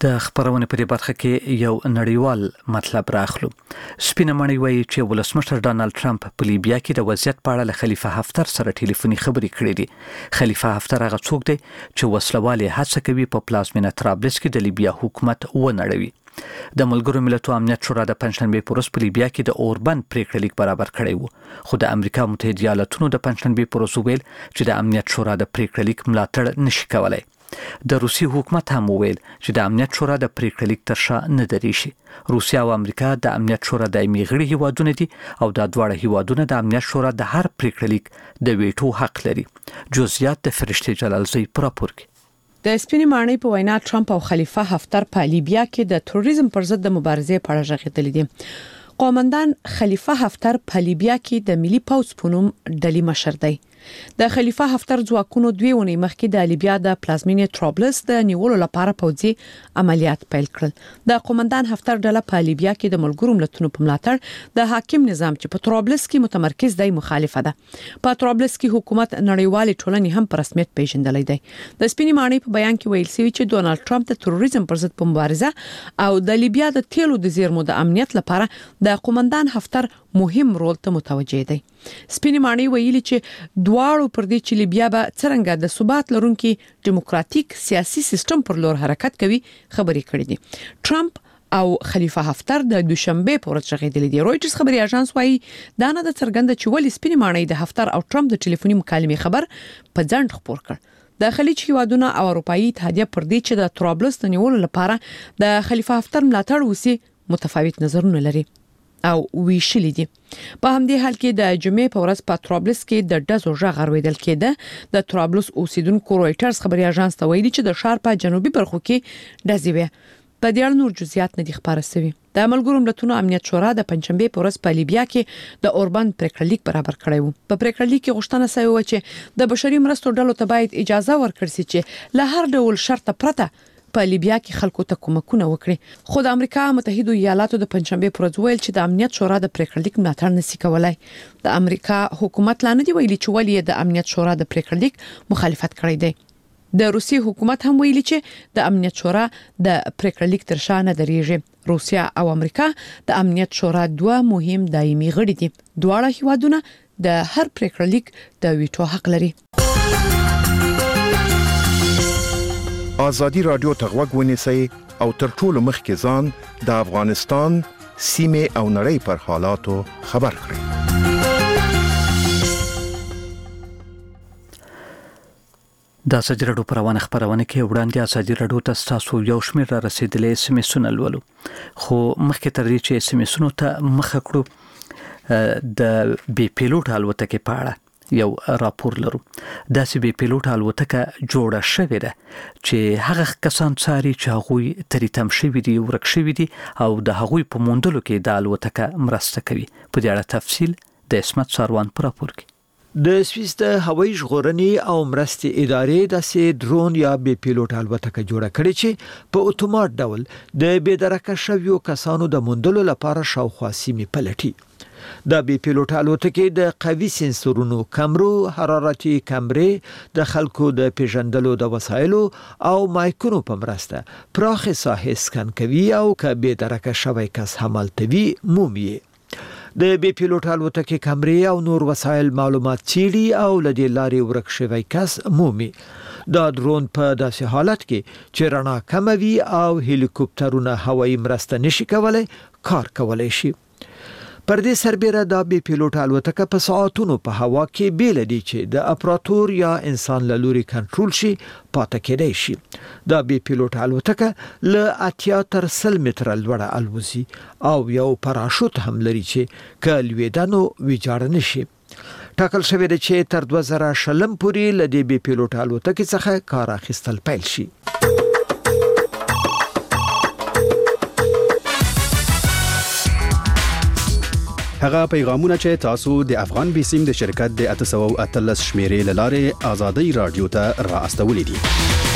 [SPEAKER 1] د خبرونه په برخه کې یو نړیوال مطلب راخلو. سپینه مړی وایي چې ولسمشر ډانلډ ټرمپ په لیبیا کې د وضعیت په اړه له خلیفه حفتر سره ټلیفوني خبرې کړې دي. خلیفه حفتر هغه څوک دی چې وسلوالې هڅه کوي په پلازمینه طرابلس کې د لیبیا حکومت ونړوي. د ملګرو ملتونو امنیت شورا د پنځشنبه په ورځ په لیبیا کې د اوربند پریکړه لیک برابر کړی و، خو د امریکا متحده ایالاتونو د پنځشنبه په ورځ ویل چې د امنیت شورا د پریکړه لیک ملاتړ نشي کولای. د روسي حکومت هم ویل چې د امنیت شورا د پریکړه لیک تر شا نه دریشي. روسیا او امریکا د امنیت شورا دایمي غړي هیوادونه دي او د دواړو هیوادونو د امنیت شورا د هر پریکړه لیک د ویټو حق لري. جزئیات د فرشته جلالزی پر راپور کې.
[SPEAKER 4] د سپینې ماڼۍ په وینا ټرمپ او خلیفه حفتر په لیبیا کې د تروریزم پر ضد د مبارزې په اړه غږېدل دي. قومندان خلیفه حفتر په لیبیا کې د ملي پوځ په نوم ډلې مشر دی. د خلیفه حفتر ځواکونو 2 ونې مخکې د لیبیا د پلازمینې طرابلس د نیولو لپاره پوځي عملیات پیل کړل. د قومندان حفتر ډله په لیبیا کې د ملګرو ملتونو په ملاتړ د حاکم نظام چې په طرابلس کې متمرکز دی مخالفه ده. په طرابلس کې حکومت نړیوال ټولنې هم په رسمیت پیژندلې دی. د سپینې ماڼۍ په بیان کې ویل شوی چې ډونالد ټرمپ د تروریزم پر ضد په مبارزه او د لیبیا د تیلو د زیرمو د امنیت لپاره د قومندان حفتر مهم رول ته متوجه دی. سپینې ماڼۍ ویلي چې دواړو پر دې چې لیبیا به څنګه د ثبات لرونکي دیموکراتیک سیاسي سیستم پر لور حرکت کوي خبرې کړې دي. ټرمپ او خلیفه حفتر د دوشنبه په ورځ غږېدل دي. رويټرز خبري اژانس وايي دا نه د څرګند چې ولې سپینې ماڼۍ د حفتر او ټرمپ د ټلیفوني مکالمې خبر په ځنډ خبر کړ. د خلیج هیوادونو او اروپאי اتحادیه پر دې چې د طرابلس د نیولو لپاره د خلیفه حفتر ملاتړ وسی متفاوت نظرونه لري او ویشلی دي. په همدې حال کې د جمعې په ورځ په طرابلس کې د ډزو غږ اوریدل کېده. د طرابلس اوسیدونکو رويټرز خبري اژانس ته ویلي چې د ښار په جنوبي برخو کې ډزې وې. په دې اړه نور جزئیات نه دي خبره شوي. د ملګرو ملتونو امنیت شورا د پنځشنبه په ورځ په لیبیا کې د اوربند پریکړه لیک برابر کړی و. په پریکړه لیک کې غوښتنه شوې و چې د بشري مرستو ډلو ته باید اجازه ورکړي چې له هر ډول شرط پرته په لیبیا کې خلکو ته کومکونه وکړي. خو د امریکا متحده ایالاتو د پنځشنبه پر ورځ ویل چې د امنیت شورا د پریکړه لیک ملاتړ نشي کولای. د امریکا حکومت لا نه دی ویلي چې ولې د امنیت شورا د پریکړه لیک مخالفت کړی دی. د روسي حکومت هم ویلي چې د امنیت شورا د پریکړه لیک تر شا نه دریږي. روسیا او امریکا د امنیت شورا 2 مهم دایمي غړي دي. دواړه هیوادونه د هر پریکړه لیک د ویټو حق لري.
[SPEAKER 10] ازادي رادیو تغوږ ونیسئ او تر ټولو مخکې ځان د افغانستان سیمه او نړۍ پر حالاتو خبر کړئ.
[SPEAKER 1] د ازادي رادیو پروانه خبرونه کې وړاندې ازادي رادیو ته تاسو یو شمېر را رسیدلې اس ام اسونه لولو، خو مخکې تر دې چې اس ام اسونو ته مخه کړو د بي پیلوټ الوتکې په اړه یو راپور لرو. د سی بي پیلوټ الوتکه جوړه شوې ده چې هغه کسان څاري چې هغوی تریتم شوي دي، ورک شوي دي او د هغوی په موندلو کې د الوتکه مرسته کوي. په دې اړه تفصیل د اسمت ساروان پر راپور کې.
[SPEAKER 5] د سویس د هوایي ژغورنې او مرستې ادارې د سي درون یا بي پیلوټ الوتکه جوړه کړې چې په اتومات ډول د بېدرکه شویو کسانو د موندلو لپاره شاوخوا سیمې پلټي. د بي پیلوټ الوتکې د قوي سنسورونو، کمرو، حرارتي کمرې، د خلکو د پیژندلو د وسایلو او مایکونو په مرسته پراخه ساحې سکن کوي او که بېدرکه شوی کس حملتوي مومي. د بي پیلوټ الوتکې کمرې او نور وسایل معلومات چیري او لدی لاري ورک شوی کس مومي. دا درون په داسې حالت کې چې رڼا کموي او هلیکوپټرونه هوایي مرسته نشي کولای کار کولای شي. پر دې سربېره دا بي پیلوټ الوتکه په ساعتونو په هوا کې بیل دي چې د اپراتور یا انسان له لوري کنټرول شي پاتې کېدای شي. دا بي پیلوټ الوتکه له 80 تر 100 متره لوړه الوزي او یو پاراشوت هم لري چې که لویدنو ویجاړ نشي. ټاکل شوی دی چې تر 2020 پورې له دې بي پیلوټ الوتکې څخه کار اخیستل پیل شي.
[SPEAKER 19] هغه پیغامونه چې تاسو د افغان بیسیم د شرکت د 813 شمیرې لاره ازادي رادیو ته را استولې دي.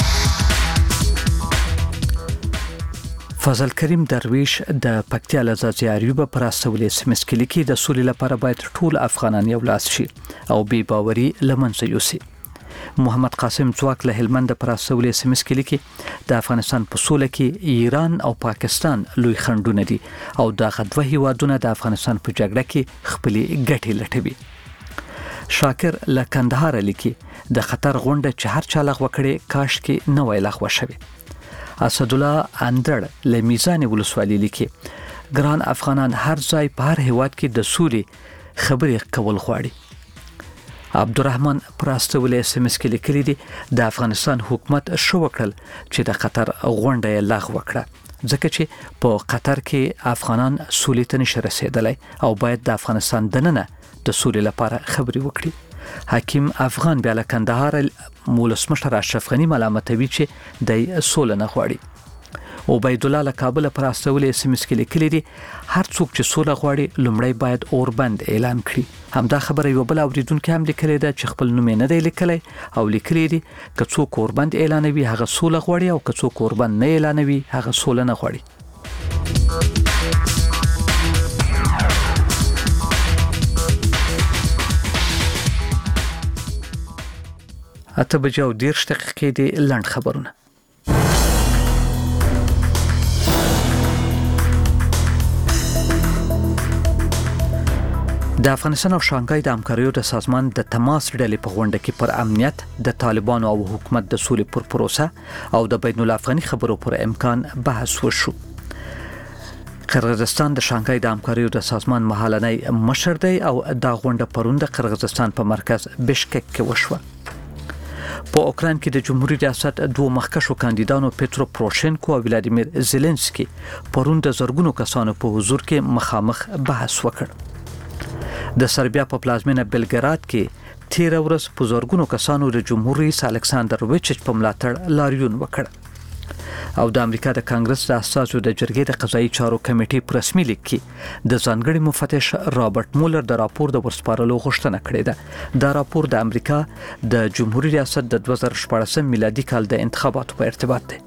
[SPEAKER 1] فضل کریم درویش د پکتیا لزازي اریوب پر استولې سمس کې لیکي د سولې لپاره باید ټول افغانان یو لاس شي او بې باوري لمنځه یوسي. محمد قاسم ځواک له هلمند پر اسولې سیمس کې لیکي د افغانستان په سوله کې ایران او پاکستان لوی خنډونه دي او دا غدوه هیوادونه د افغانستان په جګړه کې خپلې ګټې لټوي. شاکر له کندهار لیکي د خطر غونډه چې هر چا لغوه کړي کاش کې نه وای لغوه شوی. اسد الله اندړ له میزان ولسوالۍ لیکي ګران افغانان هر ځای په هر هیواد کې د سولې خبرې کول غواړي. عبدالرحمن پراستولې سیمس کې لیکلي دي د افغانستان حکومت شو وکړل چې د قطر غونډه یې لغوه کړه ځکه چې په قطر کې افغانان سولې ته نشي رسیدلی او باید د افغانستان دننه د سولې لپاره خبرې وکړي. حکیم افغان بیا له کندهار ولسمشر اشرف غني ملامتوي چې د سولې نه غواړي. عبید الله له کابل پر استولې سیمس کې لیکلي دي هر څوک چې سوله غواړي لومړی باید اوربند اعلان کړي. همدا خبره یو بل اوریدونکو هم لیکلي ده چې خپل نوم نه دی لیکلی او لیکلي دي که څوک اوربند اعلانوي هغه سوله غواړي او که څوک اوربند نه اعلانوي هغه سوله نه غواړي. 8:10 د لند خبرونه. د افغانستان او شانګهای د همکاریو د سازمان د تماس ډلې په غونډه کې پر امنیت د طالبانو او حکومت د سولې پر پروسه او د بین الافغاني خبرو پر امکان بحث وشو. قرغیزستان د شانګهای د همکاریو د سازمان مهالنۍ مشر دی او دا غونډه پرون د قرغیزستان په مرکز بشکک کې وشوه. په اوکراین کې د جمهوریت ریاست دوه مخکښو کاندیدانو پترو پروشینکو او ولادیمیر زيلنسکي پرون د زرګونو کسانو په حضور کې مخامخ بحث وکړ. د سربیا په پلازمینه بلګراد کې 13 ورځ په زرګونو کسانو د جمهور رئیس الکساندر ویچچ په ملاتړ لاریون وکړ. او د امریکا د کانګرس د اساسو د جرګې د قضایي چارو کمیټې په رسمي لیک کې د ځانګړي مفتش رابرټ مولر د راپور د ورسپارلو غوښتنه کړې ده. دا راپور د امریکا د جمهوریت ریاست د 2014 میلادي کال د انتخاباتو په ارتباط دی.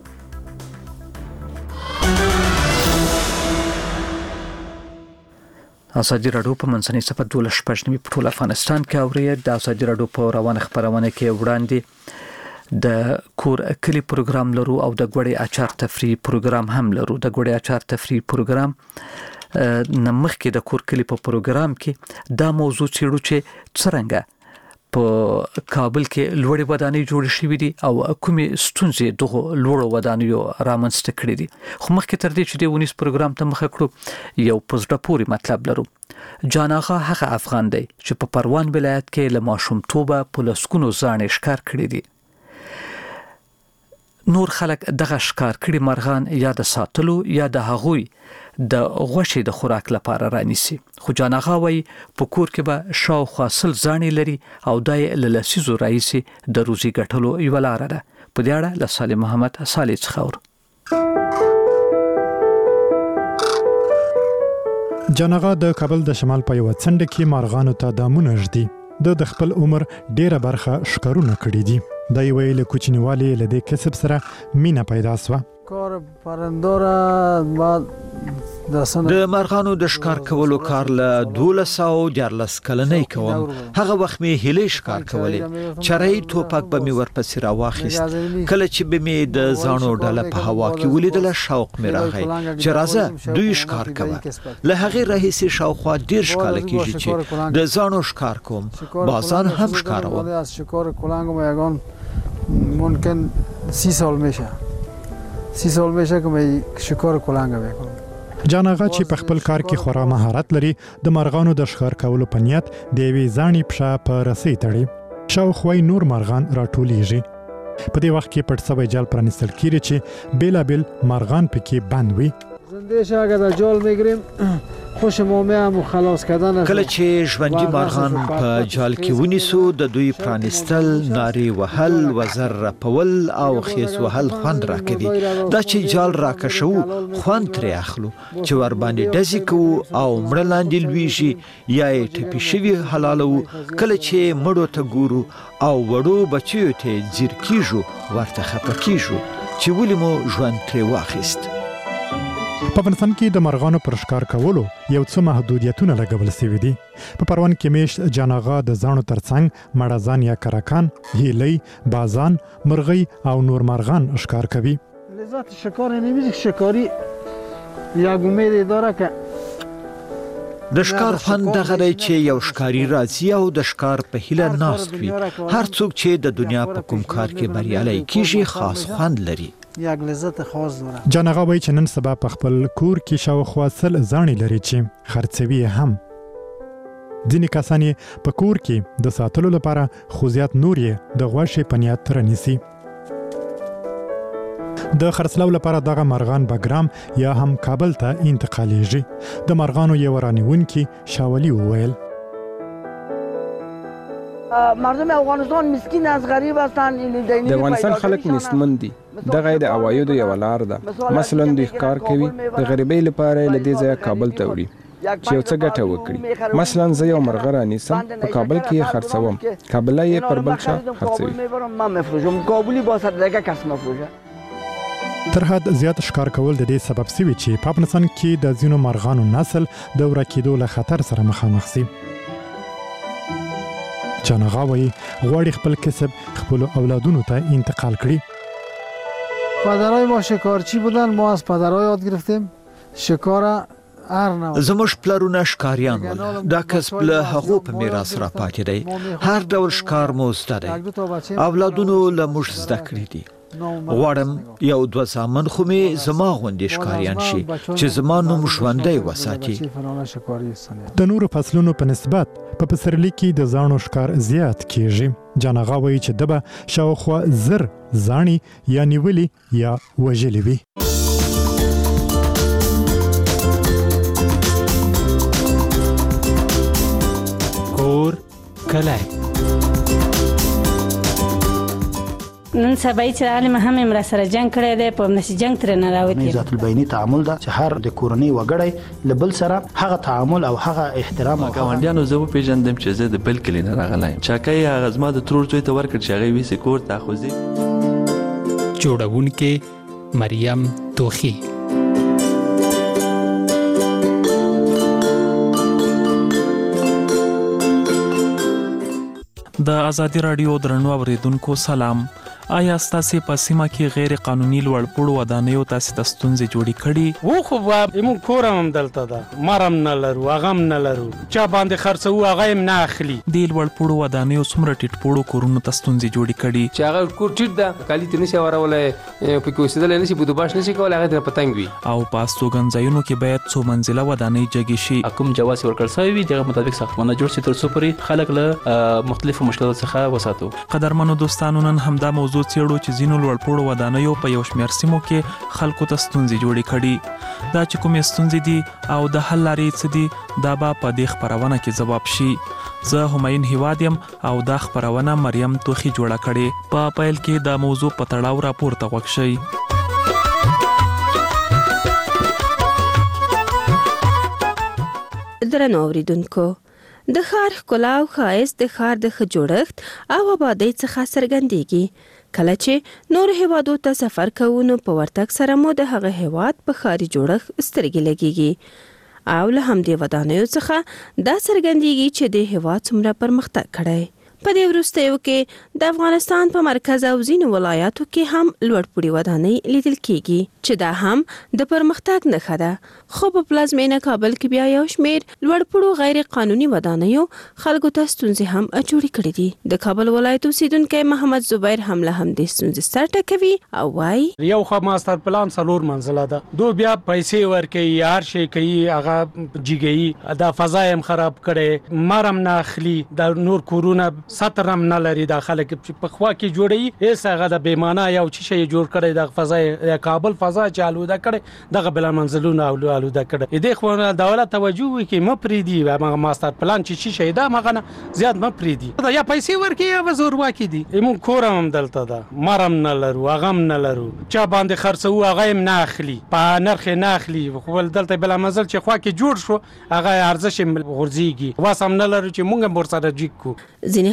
[SPEAKER 1] ازادي راډیو په منځنۍ صفحه 12 په ټول افغانستان کې اوري. د ازادي راډیو په روانه خبرونه کې وړاندې د کور کلی پروګرام لرو او د ګوړې اچار تفریح پروګرام هم لرو. د ګوړې اچار تفریح پروګرام نمخ کې د کور کلی په پروګرام کې دا موضوع چیرو چې څنګه په کابل کې لوړې ودانۍ جوړې شوې دي او کومې ستونزې دغه لوړو ودانیو رامنځته کړې دي. خو مخکې تر دې چې د ونیس پروګرام ته مخه کړو یو پزړه پورې مطلب لرو. جان آغا هغه افغان دی چې په پروان ولایت کې له ماشومتوبه په لسګونو ځانې ښکار کړی دي. نور خلک دغه ښکار کړي مرغان یا د ساتلو یا د هغوی د غوښې د خوراک لپاره رانیسي. خو جان آغا وایي په کور کې به شاوخوا 100 ځانې لري او دای له لسیزو راهیسې د روزي ګټلو یو لار ده. په دې اړه له صالح محمد صالح څخه
[SPEAKER 20] جان آغا د کابل د شمال په یو څنډه کې مرغانو ته دامونه ژدي. د خپل عمر ډیره برخه ښکارونه کړې دي. دا یو له کوچنیوالي له دې کسب سره مینا پیدا شوه.
[SPEAKER 21] کار پرندورا ما
[SPEAKER 5] د مرغانو د ښکار کولو کار له 1214 کلنۍ کوم. هغه وخت می هلي ښکار کولې. چرای توپک به می ورپسې راواخیست. کله چې به می د ځانو ډله په هوا کې ولیدل شوق می راغی چې راځه دوی ښکار کوه. له هغه راهیسې شاوخوا 10 کال کېږي چې د ځانو ښکار کوم. بازار هم ښکاروم.
[SPEAKER 21] ممکن 30 سال میشه 30 سال میشه که می شکار کلنګ میکنم.
[SPEAKER 20] جان آغا چې په خپل کار کې خورا مهارت لري د مرغانو د ښکار کولو په نیت د یوې ځانې پښه په رسۍ تړي. شاوخوا نور مرغان راټولیږي. په دې وخت کې پټ سوی جال پرانیستل کیږي چې بیلابل مرغان پکې بند وي.
[SPEAKER 21] زنده‌ش اگر در جال میگیریم خوش مومه هم خلاص کردن.
[SPEAKER 5] کله چې ژوندۍ مرغان په جال کې ونیسو د دوی پرانیستل ناری وهل وزر رپول او خیس وهل خوند راکوي. دا چې جال راکشو خوند ترې اخلو چې ور باندې ډزې کوو او مړه لاندې لویږي یا یې ټپي شوي حلالو. کله چې مړو ته ګورو او وړو بچیو ته ځیر کیږو ورته خپه کیږو چې ولې مو ژوند ترې واخیست.
[SPEAKER 20] په افغانستان کې د مرغانو پر ښکار کولو یو څه محدودیتونه لګول شوي دي. په پروان کې میشت جانغه د زاڼو ترڅنګ مړزان یا کرکان، هیلۍ، بازان، مرغۍ او نور مرغان ښکار کوي.
[SPEAKER 21] لذت شکار نمیشه شکاری یک امید داره که
[SPEAKER 5] د ښکار خوند دغه دی چې یو ښکاري راځي او د ښکار په هیله ناست وي. هر څوک چې د دنیا په کوم کار کې بریالی کیږي خاص خوند لري.
[SPEAKER 21] یک لذت خاص داره.
[SPEAKER 20] جانغه وایي چې نن سبا په خپل کور کې شاوخوا 100 زاڼې لري چې خرڅوي هم. ځینې کسان یې په کور کې د ساتلو لپاره خو زیات نور یې د غوښې په نیت رانیسي. د خرڅلاو لپاره دغه مرغان بګرام یا هم کابل ته انتقالیږي. د مرغانو یو رانیونکي شاولی وویل
[SPEAKER 2] مردم افغانستان مسکین از غریب هستند.
[SPEAKER 22] د افغانستان خلک نیستمن دي. دغه د عوایدو یو لار ده. مثلا دوی ښکار کوي د غریبۍ لپاره له دې ځایه کابل ته وړي چې یو څه ګټه وکړي. مثلا زه یو مرغه رانیسم په کابل کې یې خرڅوم، کابل یې پر بل چا خرڅوي.
[SPEAKER 20] تر حد زیات ښکار کول د دې سبب سوي چې په افغانستان کې د ځینو مرغانو نسل د ورکېدو له خطر سره مخامخ سي. جانغه وایي غواړي خپل کسب خپل اولادونو ته انتقال کړي.
[SPEAKER 21] پدرای ما شکارچی بودن، ما از پدرای یاد گرفتیم شکار هر نوع.
[SPEAKER 5] زموږ پلرونه ښکاریان ول. دا کسب له هغو په میراث را پاتې دی. هر ډول ښکار مو زده دی. اولادونو له موږ زده کړي دي. غواړم یو 2 زامن خو مې زما غوندې ښکاریان شي چې زما نوم ژوندی وساتي.
[SPEAKER 20] د نورو فصلونو په نسبت په پسرلي کې د زاڼو ښکار زیات کیږي. جانغه وایي چې د به شاوخوا 1000 زاڼې یا نیولي یا وژلې وي.
[SPEAKER 23] کور کلی
[SPEAKER 24] نن سبا چې عالم هم امر سره جنگ کړی دی، په نس جنگ تر نه راوتی.
[SPEAKER 25] ذات البینی تعامل دا چې هر د کورنۍ وګړی لبل سره هغه تعامل او هغه احترام او
[SPEAKER 26] ګاونډیانو زه پیژندم چې زه د بل کلی نه راغلی چاکای هغه زما د ترور زوی ته ورکړ چې هغه ویسې کور ته خوځي.
[SPEAKER 23] جوړونکې مریم توخی.
[SPEAKER 27] د ازادي رادیو درنو اوریدونکو سلام. آیا ستاسو په سیمه کې غیر قانوني لوړپوړو ودانیو تاسو ته ستونزې جوړې کړي؟
[SPEAKER 28] و خو موږ کور هم دلته ده، مرم نه لرو، هغه هم نه لرو، چا باندې خرڅو هغه هم نه اخلي.
[SPEAKER 27] د لوړپوړو ودانیو څومره ټیټپوړو کورونو ته ستونزې جوړې کړي
[SPEAKER 29] چې هغه کور ټیټ ده، کالي ته نشي ورولای، په کې اوسېدل نشي، بودوباش نشي کولای، هغه ته پتنګ وي.
[SPEAKER 27] او په استوګنځایونو کې باید څو منزله ودانۍ جګې شي.
[SPEAKER 30] کوم جواز ورکړل شوی وي دغه مطابق ساختمانونه جوړ شي تر څو پورې خلک له مختلفو مشکلاتو څخه وساتو.
[SPEAKER 27] قدرمنو دوستانو، نن همدا موضوع څېړو چې ځینو لوړپوړو ودانیو په یو شمېر سیمو کې خلکو ته ستونزې جوړې کړي. دا چې کومې ستونزې دي او د حل لارې څه دي، دا به په دې خپرونه کې ځواب شي. زه همایون هیواد یم او دا خپرونه مریم توخی جوړه کړې. په پیل کې د موضوع په تړاو راپورته غوږ شئ.
[SPEAKER 31] درنو اوریدونکو، د ښار ښکلا او ښایست د ښار د ښه جوړښت او آبادۍ څخه څرګندېږي. کله چې نور هیوادو ته سفر کوو نو په ورتګ سره مو د هغه هیواد په ښاري جوړښت سترګې لګېږي او له همدې ودانیو څخه دا څرګندېږي چې د هیواد څومره پرمختګ کړی. په دې وروستیو کې د افغانستان په مرکز او ځینو ولایاتو کې هم لوړپوړي ودانۍ لیدل کېږي چې دا هم د پرمختګ نښه ده. خو په پلازمینه کابل کې بیا یو شمېر لوړپوړو غیر قانوني ودانیو خلکو ته ستونزې هم جوړې کړې دي. د کابل ولایت اوسیدونکی محمد زبیر هم له همدې ستونزې سر ټکوي او وایي
[SPEAKER 28] یو خو ماستر پلان 4 منزله ده، دو بیا پیسې ورکوي، هر شی کوي، هغه جګوي، دا فضا هم خراب کړي، مرم نه اخلي، د نور کورونه ساترم نه لري. د خلک په خوا کې جوړي هیڅ هغه د بیمانه یو شی جوړ کړي، د فضا کابل فضا چې آلوده کړي، دغه بل منزلونه آلوده کړي. دې خو دولت توجه وکړي، مپریدي ماستر پلان چې شي دا مغه زیات مپریدي، دا یا پیسې ورکړي یا زور واکي دي. موږ کورم دلته ده، مرم نه لرو، هغه هم نه لرو، چا باندې خرڅو هغه هم نه اخلي، په نرخ نه اخلي. خو دلته بل منزل چې خوا کې جوړ شو هغه ارزش غورځيږي، واسم نه لرو چې موږ ورسره جګ کو.
[SPEAKER 31] ځینې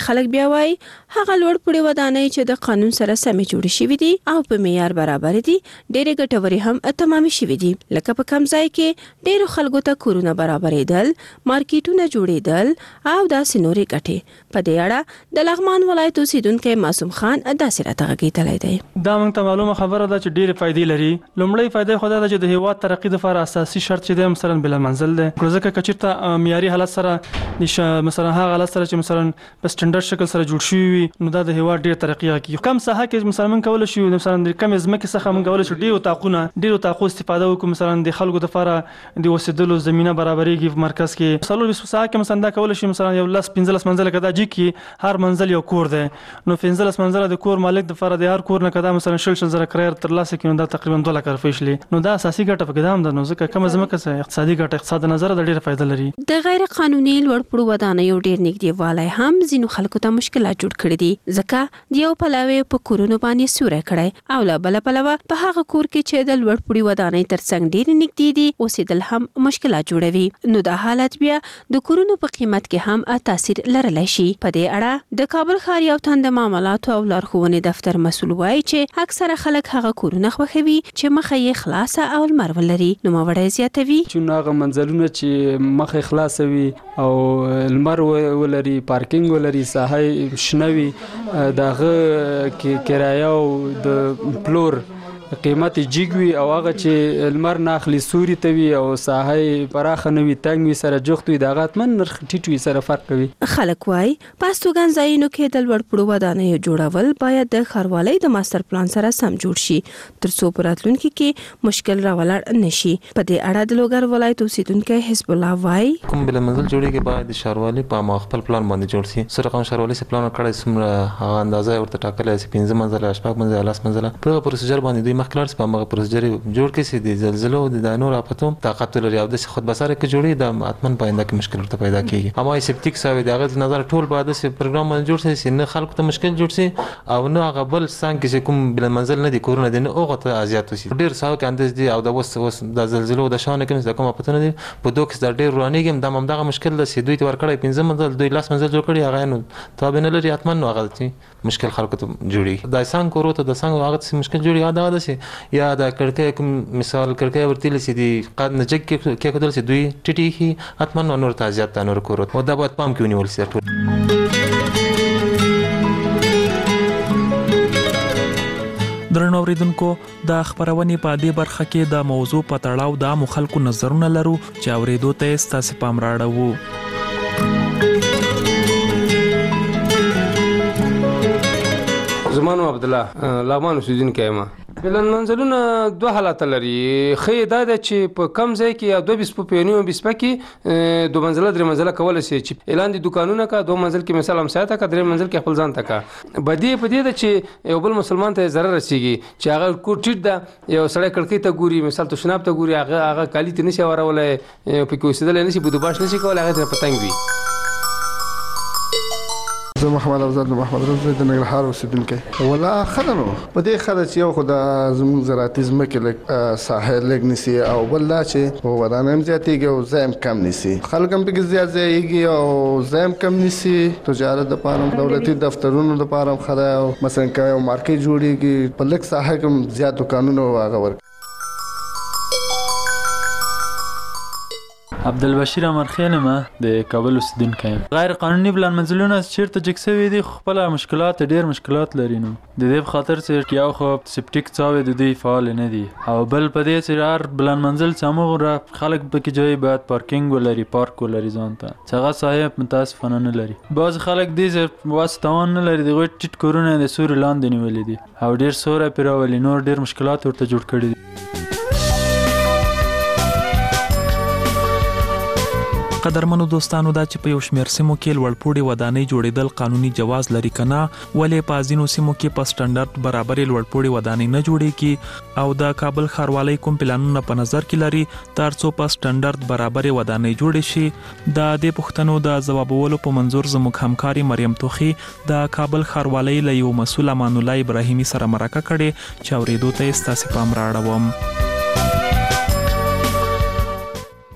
[SPEAKER 31] خلک بیا وایي هغه لوړ پوړي ودانۍ چې د قانون سره سمې جوړې شوې دي او په معیار برابر دي ډېرې ګټورې هم تمامې شوې دي، لکه په کم ځای کې ډېرو خلکو ته کورونه برابرېدل، مارکیټونه جوړېدل او داسې نورې ګټې. په دې اړه د لغمان ولایت اوسیدونکی معصوم خان داسې راته غږېدلی دی.
[SPEAKER 3] دا موږ ته معلومه خبره ده چې ډېرې فایدې لري. لومړی فایده خو دا ده چې د هیواد ترقي لپاره اساسي شرط چې دی مثلا بلا منزل دی، ځکه که چېرته معیاري حالت سره مثلا هغه حالت سره چې مثلا په سټنډرډ شکل سره جوړ شوي وي نو دا د هیواد ډېر ترقي کوي. کم ساحه کې مثلا موږ کولی شو مثلا د کمې ځمکې څخه موږ کولی شو ډېرو طاقو استفاده وکړو، مثلا د خلکو دپاره د اوسېدلو زمینه برابرېږي. په مرکز کې 40 ساحه کې مثلا دا کولی شي مثلا یو 15 منزله که دا جي کې هر منزل یو کور دی، نو 15 منزله د کور مالک دپاره د هر کور نه که دا مثلا 60,000 کرایه ترلاسه کړي نو دا تقریبا 2 لک روپۍ شلي، نو دا اساسي ګټه پکې دا هم ده. نو ځکه کمه ځمکه څه اقتصادي ګټه اقتصاد نظر د ډېره فایده لري.
[SPEAKER 31] د غیر قانوني لوړ پوړو ودانیو ډېر نږدېوالی هم ځینو خلکو ته مشکلات جوړ کړي دي، ځکه د یو پلوی په کورونو باندې سوری کړی او له بله پلوه په هغه کور کې چې د لوړ پوړي ودانۍ ترڅنګ ډېرې نږدې دي اوسېدل هم مشکلات جوړوي، نو دا حالت بیا د کورونو په قیمت کې هم تاثیر لرلی شي. په دې اړه د کابل ښار یو تن د معاملاتو او لارښوونې دفتر مسؤل وایي چې اکثره خلک هغه کورونه خوښوي چې مخه یې خلاصه او لمر ولري. نوموړی زیاتوي
[SPEAKER 29] چې هغه منزلونه چې مخه خلاصه وي او لمر ولري، پارکینګ ولري، ساحه شنه وي، دغه کرایه او د پلور قیمت جیګ وي او هغه چې لمر نه اخلي سوري ته وي او ساحه پراخه نه وي تنګ وي سره جوخت وي د هغه حتما نرخ ټیټ وي سره فرق کوي.
[SPEAKER 31] خلک وایي په استوګن ځایونو کې د لوړ پوړو ودانیو جوړول باید د ښاروالۍ د ماستر پلان سره سم جوړ شي تر څو په راتلونکي کې مشکل راولاړ نه شي. په دې اړه د لوګر ولایت اوسیدونکی حزب الله وایي
[SPEAKER 26] کوم بل منزل جوړیږي باید د ښاروالۍ په خپل پلان باندې جوړ شي. سره کوم ښاروالۍ سره پلان کړی څومره هغه اندازه ورته ټاکلې سي 15 منزل 8 منزل 10 منزل په پروسیجر باندې دوی مخکلار په هغه پروسیجر جوړ کړي چې د زلزلو د نور افتو طاقت لري او د خود بساره کې جوړي د اتمن پاینده کې مشکل ورته پیدا کیږي. اما سپټیک ساوي دغه نظر ټول بعد سي پروګرام باندې جوړ شي نه خلکو ته مشکل جوړ شي او نه هغه بل څنګه چې کوم بل منزل نه دي کورونه دي نه هغه ته اذیت وشي. ډیر ساو کې انداز دي او د وس د زلزلو د شان کې کوم افتو نه دي په دوه کې د ډیر رانیږي د همدغه مشکل د سي دوی تور کړی 15 منزل دوی لاس منزل جوړ کړي هغه نو تابع نه لري اتمن نو هغه مشکل خلکو ته جوړي. د څنګه کوروته د څنګه هغه مشکل جوړي یاد ده سي یا د کړکې کوم مثال کړکې ورتل سي دي قد نه جګ کې کېدل سي دوی ټټي هي اتمن نور تازيات نور کوروت او دا باید پام کې ونیول سي.
[SPEAKER 27] درنو اوریدونکو د خبرونې په دې برخه کې د موضوع په تړاو د مخالکو نظرونه لرو چې اوریدو ته ستاسو پام راړو.
[SPEAKER 29] زمانو عبد الله لغمان اوسیدونکی یم. بلند منزلونه دوه حالات لري. خې دا ده چې په کم ځای کې یا 2 په پیونیو بسپه کې 2 منزله 3 منزله کول شي چې اعلان دي دکانونه کا 2 منزل کې مثلا همسایه کا 3 منزل کې خپل ځان تکا بدی په دې ده چې یو بل مسلمان ته ضرر رسیږي چې هغه کو ټیټ ده یو سړی کړکۍ ته ګوري مثال تو شناب ته ګوري هغه کالی ته نشي ورولای په کې اوسېدل نشي بودوباش نشي کولای هغه ته پتنګ وي.
[SPEAKER 6] زه محمد افضل محمد رضا د ننګرهار اوسیدونکی ولا خدانو په دې خاطر چې یو خدای زموږ زراعتي ځمکې لږ ساحل لږ نسی او بل لا چې ودانۍ هم زیاتېږي او ځای هم کم نسی خلک هم پکې زیات ځایږي او ځای هم کم نسی تجارت دپاره دولتي دفترونو دپاره هم ښه دی او مثلا که یو مارکیټ جوړېږي په لږ ساحه کې هم زیات دوکانونه هغه ورکوي.
[SPEAKER 7] عبدالبشیر امرخیل ما د کابل اوسیدونکی یم. غیر قانوني بلند منزلونه چیرته جګ شوي دي خپل مشکلات ډیر مشکلات لري نو د دې په خاطر چې یو خو سپټیک څاوي د دوی فعال نه دي او بل په دې چې هر بلند منزل سموغه خلک پکې ځای باید پارکینګ ولري پارک ولري ځان ته څنګه صاحب متاسفانه نه لري. بعض خلک دې واسطوان نه لري دغه ټیټ کورونه د سوري لاندې نیولې دي او ډیر سوره پیراولي نور ډیر مشکلات ورته جوړ کړي دي.
[SPEAKER 27] قدرمنو دوستانو دا چې په یو شمېر سیمو کې لوړپوړي ودانۍ جوړېدل قانوني جواز لري کنه ولې په ځینو سیمو کې په سټنډرډ برابرې لوړپوړي ودانۍ نه جوړېږي او د کابل ښاروالۍ کوم پلانونه په نظر کې لري تر څو په سټنډرډ برابرې ودانۍ جوړې شي. د دې پوښتنو د ځوابولو په منظور زموږ همکاري مریم توخي د کابل ښاروالۍ له یو مسؤل امان الله ابراهیمي سره مرکه کړې چې اورېدو ته ستاسو پام راړوم.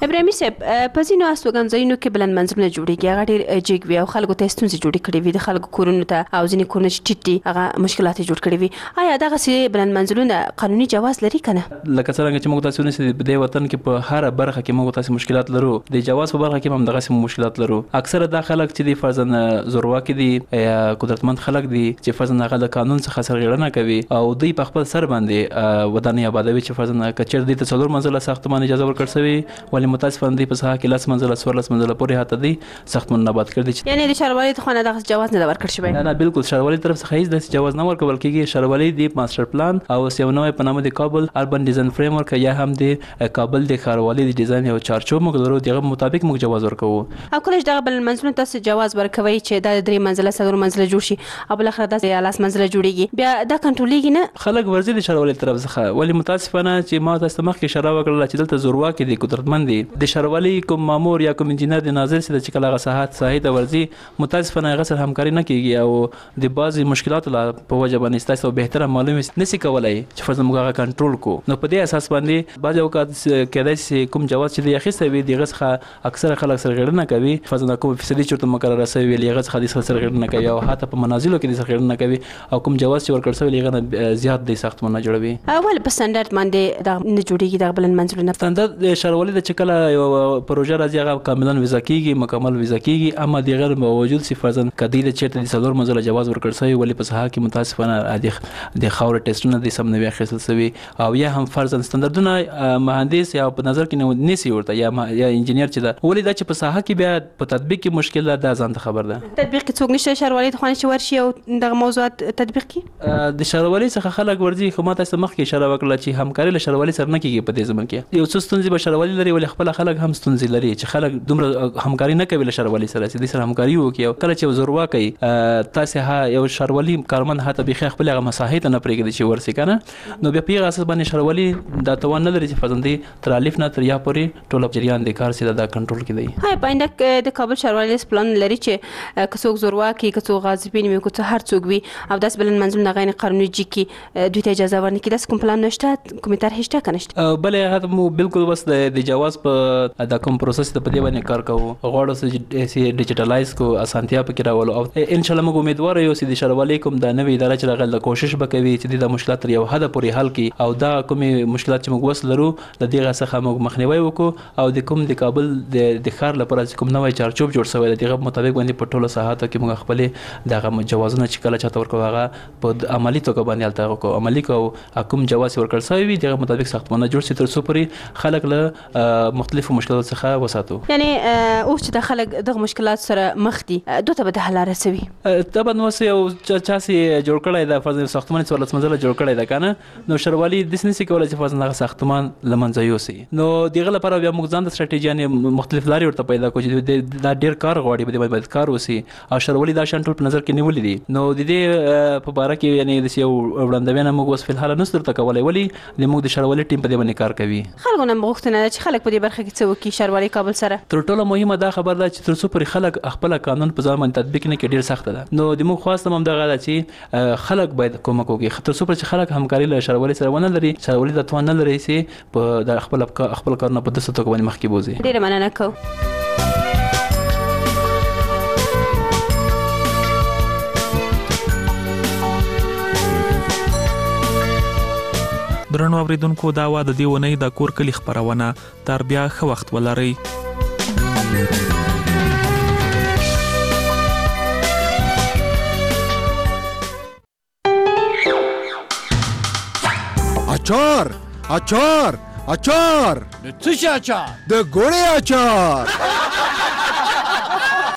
[SPEAKER 31] ابراهیمي صاحب په ځینو استوګنځایونو کې بلند منزلونه جوړیږي هغه ډېر جګ وي او خلکو ته ستونزې جوړې کړې وي د خلکو کورونو ته او ځینې کورونه چې ټیټ دي هغه مشکلات جوړ کړي وي آیا دغسې بلند منزلونه قانوني جواز لري که نه؟
[SPEAKER 30] لکه څرنګه چې موږ تاسو ونیسئ په دې وطن کې په هره برخه کې موږ تاسو مشکلات لرو د جواز په برخه کې هم دغسې مشکلات لرو اکثره دا خلک چې دي فرضاً زورواکي دي یا قدرتمند خلک دي چې فرضاً هغه د قانون څخه سرغړونه کوي او دوی په خپل سر باندې ودانۍ آبادوي چې فرضاً که چېرته دوی ته 4 منزله ساختمان اجازه ورکړل شوې ولې متاسفانه دوی په ساحه کې 10 منزله 14 منزله پورې حتی دوی ساختمانونه آباد کړي دي
[SPEAKER 31] یعنې د ښاروالۍ ته خو نه دغسې جواز نه ده ورکړل شوی؟
[SPEAKER 30] نه بالکل ښاروالۍ طرف څخه هیڅ داسې جواز نه ورکول کېږي ښاروالۍ د ماسټر پلان او یو نوی په نامه د کابل اربن ډیزاین فریم ورک یا هم د کابل د ښاروالۍ د ډیزاین یو چارچوب موږ لرو دغه مطابق موږ جواز ورکوو
[SPEAKER 31] او کله چې دغه بلند منزلونه تاسو جواز ورکوئ چې دا 3 منزله 4 منزله جوړ شي او بالاخره داسې 10 منزله جوړیږي بیا دا کنټرولېږي نه
[SPEAKER 30] خلک ورځي د ښاروالۍ طرف څخه ولې متاسفانه چې ما تاسو مخکې اشاره وکړله چې دلته زورواکي دي قدرتمند دي د ښاروالۍ کوم مامور یا کوم انجینر د ناظر سره چې کله هغه ساحې ته ورځي متاسفانه هغه سره همکاري نه کیږي او د بعضې مشکلاتو په وجه باندې ستاسو بهتره معلومه نشي کولای چې فرض موږ هغه کنټرول کو نو په دې اساس باندې بعض اوقات کېدای شي کوم جواز چې دی اخیسته وي دغه څخه اکثره خلک سرغړونه کوي فرض کوم فیصدي چورته مقرره شوی وي هغه څخه د سرغړونه کوي او حتی په منازلو کې د سرغړونه کوي او کوم جواز چې ورکړل شوی هغه نه زیات د ساختمانونه جوړوي
[SPEAKER 31] اول په سټانډرډ باندې دا نه جوړیږي د بلند منزلونه
[SPEAKER 30] سټانډرډ د ښاروالۍ د چکله یو پروژه راځي هغه کاملا ویزا کیږي مکمل ویزا کیږي اما د غیر موجود سی فرض کدی د چیرته د 4 منزله جواز ورکړل شوی ولې په ساحه کې متاسفانه د خاور ټیسټونه د سم نه اخیستل شوی او یا هم فرضاً ستاندردونه مهندس یا په نظر کې نسی ورته یا انجینیر چې دا ولې دا چې په ساحه کې بیا په تطبیق کې مشکل ده ځان ته خبر ده
[SPEAKER 31] تطبیق کې څوک نشته ښاروالۍ ته خوانه چې ورشي او دغه موضوعات تطبیق کړي
[SPEAKER 30] د ښاروالۍ څخه خلک ورځي خو ما تاسو مخکې اشاره وکړه چې همکاري له ښاروالۍ سره نه کیږي په دې زمن کې یو څه ستونزې به ښاروالۍ لري ولې خپل خلک هم ستونزې لري چې خلک دومره همکاري نه کوي له ښاروالۍ سره چې د سره همکاري وکړي کله چې زورواکي تاسو یو ښاروالۍ کارمن هاته به خپل هغه مساحت نه پرېږدي چې ورسي کنه نو بیا پیغه اساس باندې ښاروالۍ دا توان نه لري چې فرضاً تر الف نه تر یا پورې ټول جریان د کار سره دا کنټرول کړي
[SPEAKER 31] هاي پاینده د کابل ښاروالۍ پلان لري چې کڅوګ زورواکي کڅوګ غاصبین وي کڅوګ هر څوک وي او داس بلند منزل نه غیر قانوني جی کې دوی ته اجازه ورنکړي داس کوم پلان نشته کوم تر هیڅ ټاک نشته
[SPEAKER 30] بلې هغه مو بالکل بس د جواز په دا کوم پروسس ته په دې باندې کار کوو غواړو چې ډیجیټلایز کو اسانتیا پکې راولو او ان شاء الله موږ امیدوار یو چې د ښاروالۍ کوم د نوې اداره چې راغله کوشش وکوي چې د مشکلات تر یو حد پورې حل کړي او دا کومې مشکلات چې موږ وسل لرو د دې څخه موږ مخنیوي وکړو او د کوم د کابل د ښار لپاره چې کوم نوې چارچوب جوړ شوی دی دغه مطابق باندې په ټولو ساحاتو کې موږ خپل دغه جوازونه چې کله چاته ورکو هغه په عملی توګه باندې الته کو عملی کو کوم جواز ورکړل شوی وي دغه مطابق ساختمانونه جوړ شي تر څو پورې خلک له مختلفو مشکلاتو څخه وساتو
[SPEAKER 31] یعنی او چې د خلک دغه مشکلات سره مخ دي دوی ته به د حل رسوي
[SPEAKER 30] طبعا نو یو چاسي جوړ کړی دا فرض ساختمان 14 منزله جوړ کړی دا کنه نو ښاروالۍ د سنسي کولای چې فرض هغه ساختمان لمنځه یوسي نو دغه لپاره بیا موږ ځان د ستراتیژي مختلف لارې ورته پیدا کوو چې دا ډیر کار غواړي به باید کار وسی او ښاروالۍ دا شان ټول په نظر کې نیولې دي نو د دې په باره کې یعنی د یو وړاندوینه موږ اوس په حال نه ستر تکولای ولی د موږ د ښاروالۍ ټیم په دې باندې کار کوي
[SPEAKER 31] خلکو نه مغوښتنه ده چې خلک په دې برخه کې څه وکړي ښاروالۍ کابل سره
[SPEAKER 30] تر ټولو مهمه دا خبر ده چې تر څو پر خلک خپل قانون په ځای باندې تطبیق نه کړي ډیر سخت ده نو د موږ خواستم هم دغه ده چې خلک باید کومک وکړي تر څو پر خلک همکاري له ښاروالۍ سره ونه لري ښاروالۍ د توان نه لري چې په د خپل کارونه په دسته توګه باندې مخکې بوزي
[SPEAKER 31] ډیره مننه کوم
[SPEAKER 27] درنو اوریدونکو دا وا د دې ونې د کور کلی خبرونه تر بیا ښه وخت ولرئ
[SPEAKER 10] اچار اچار اچار
[SPEAKER 4] د څه اچار
[SPEAKER 10] د ګوړې اچار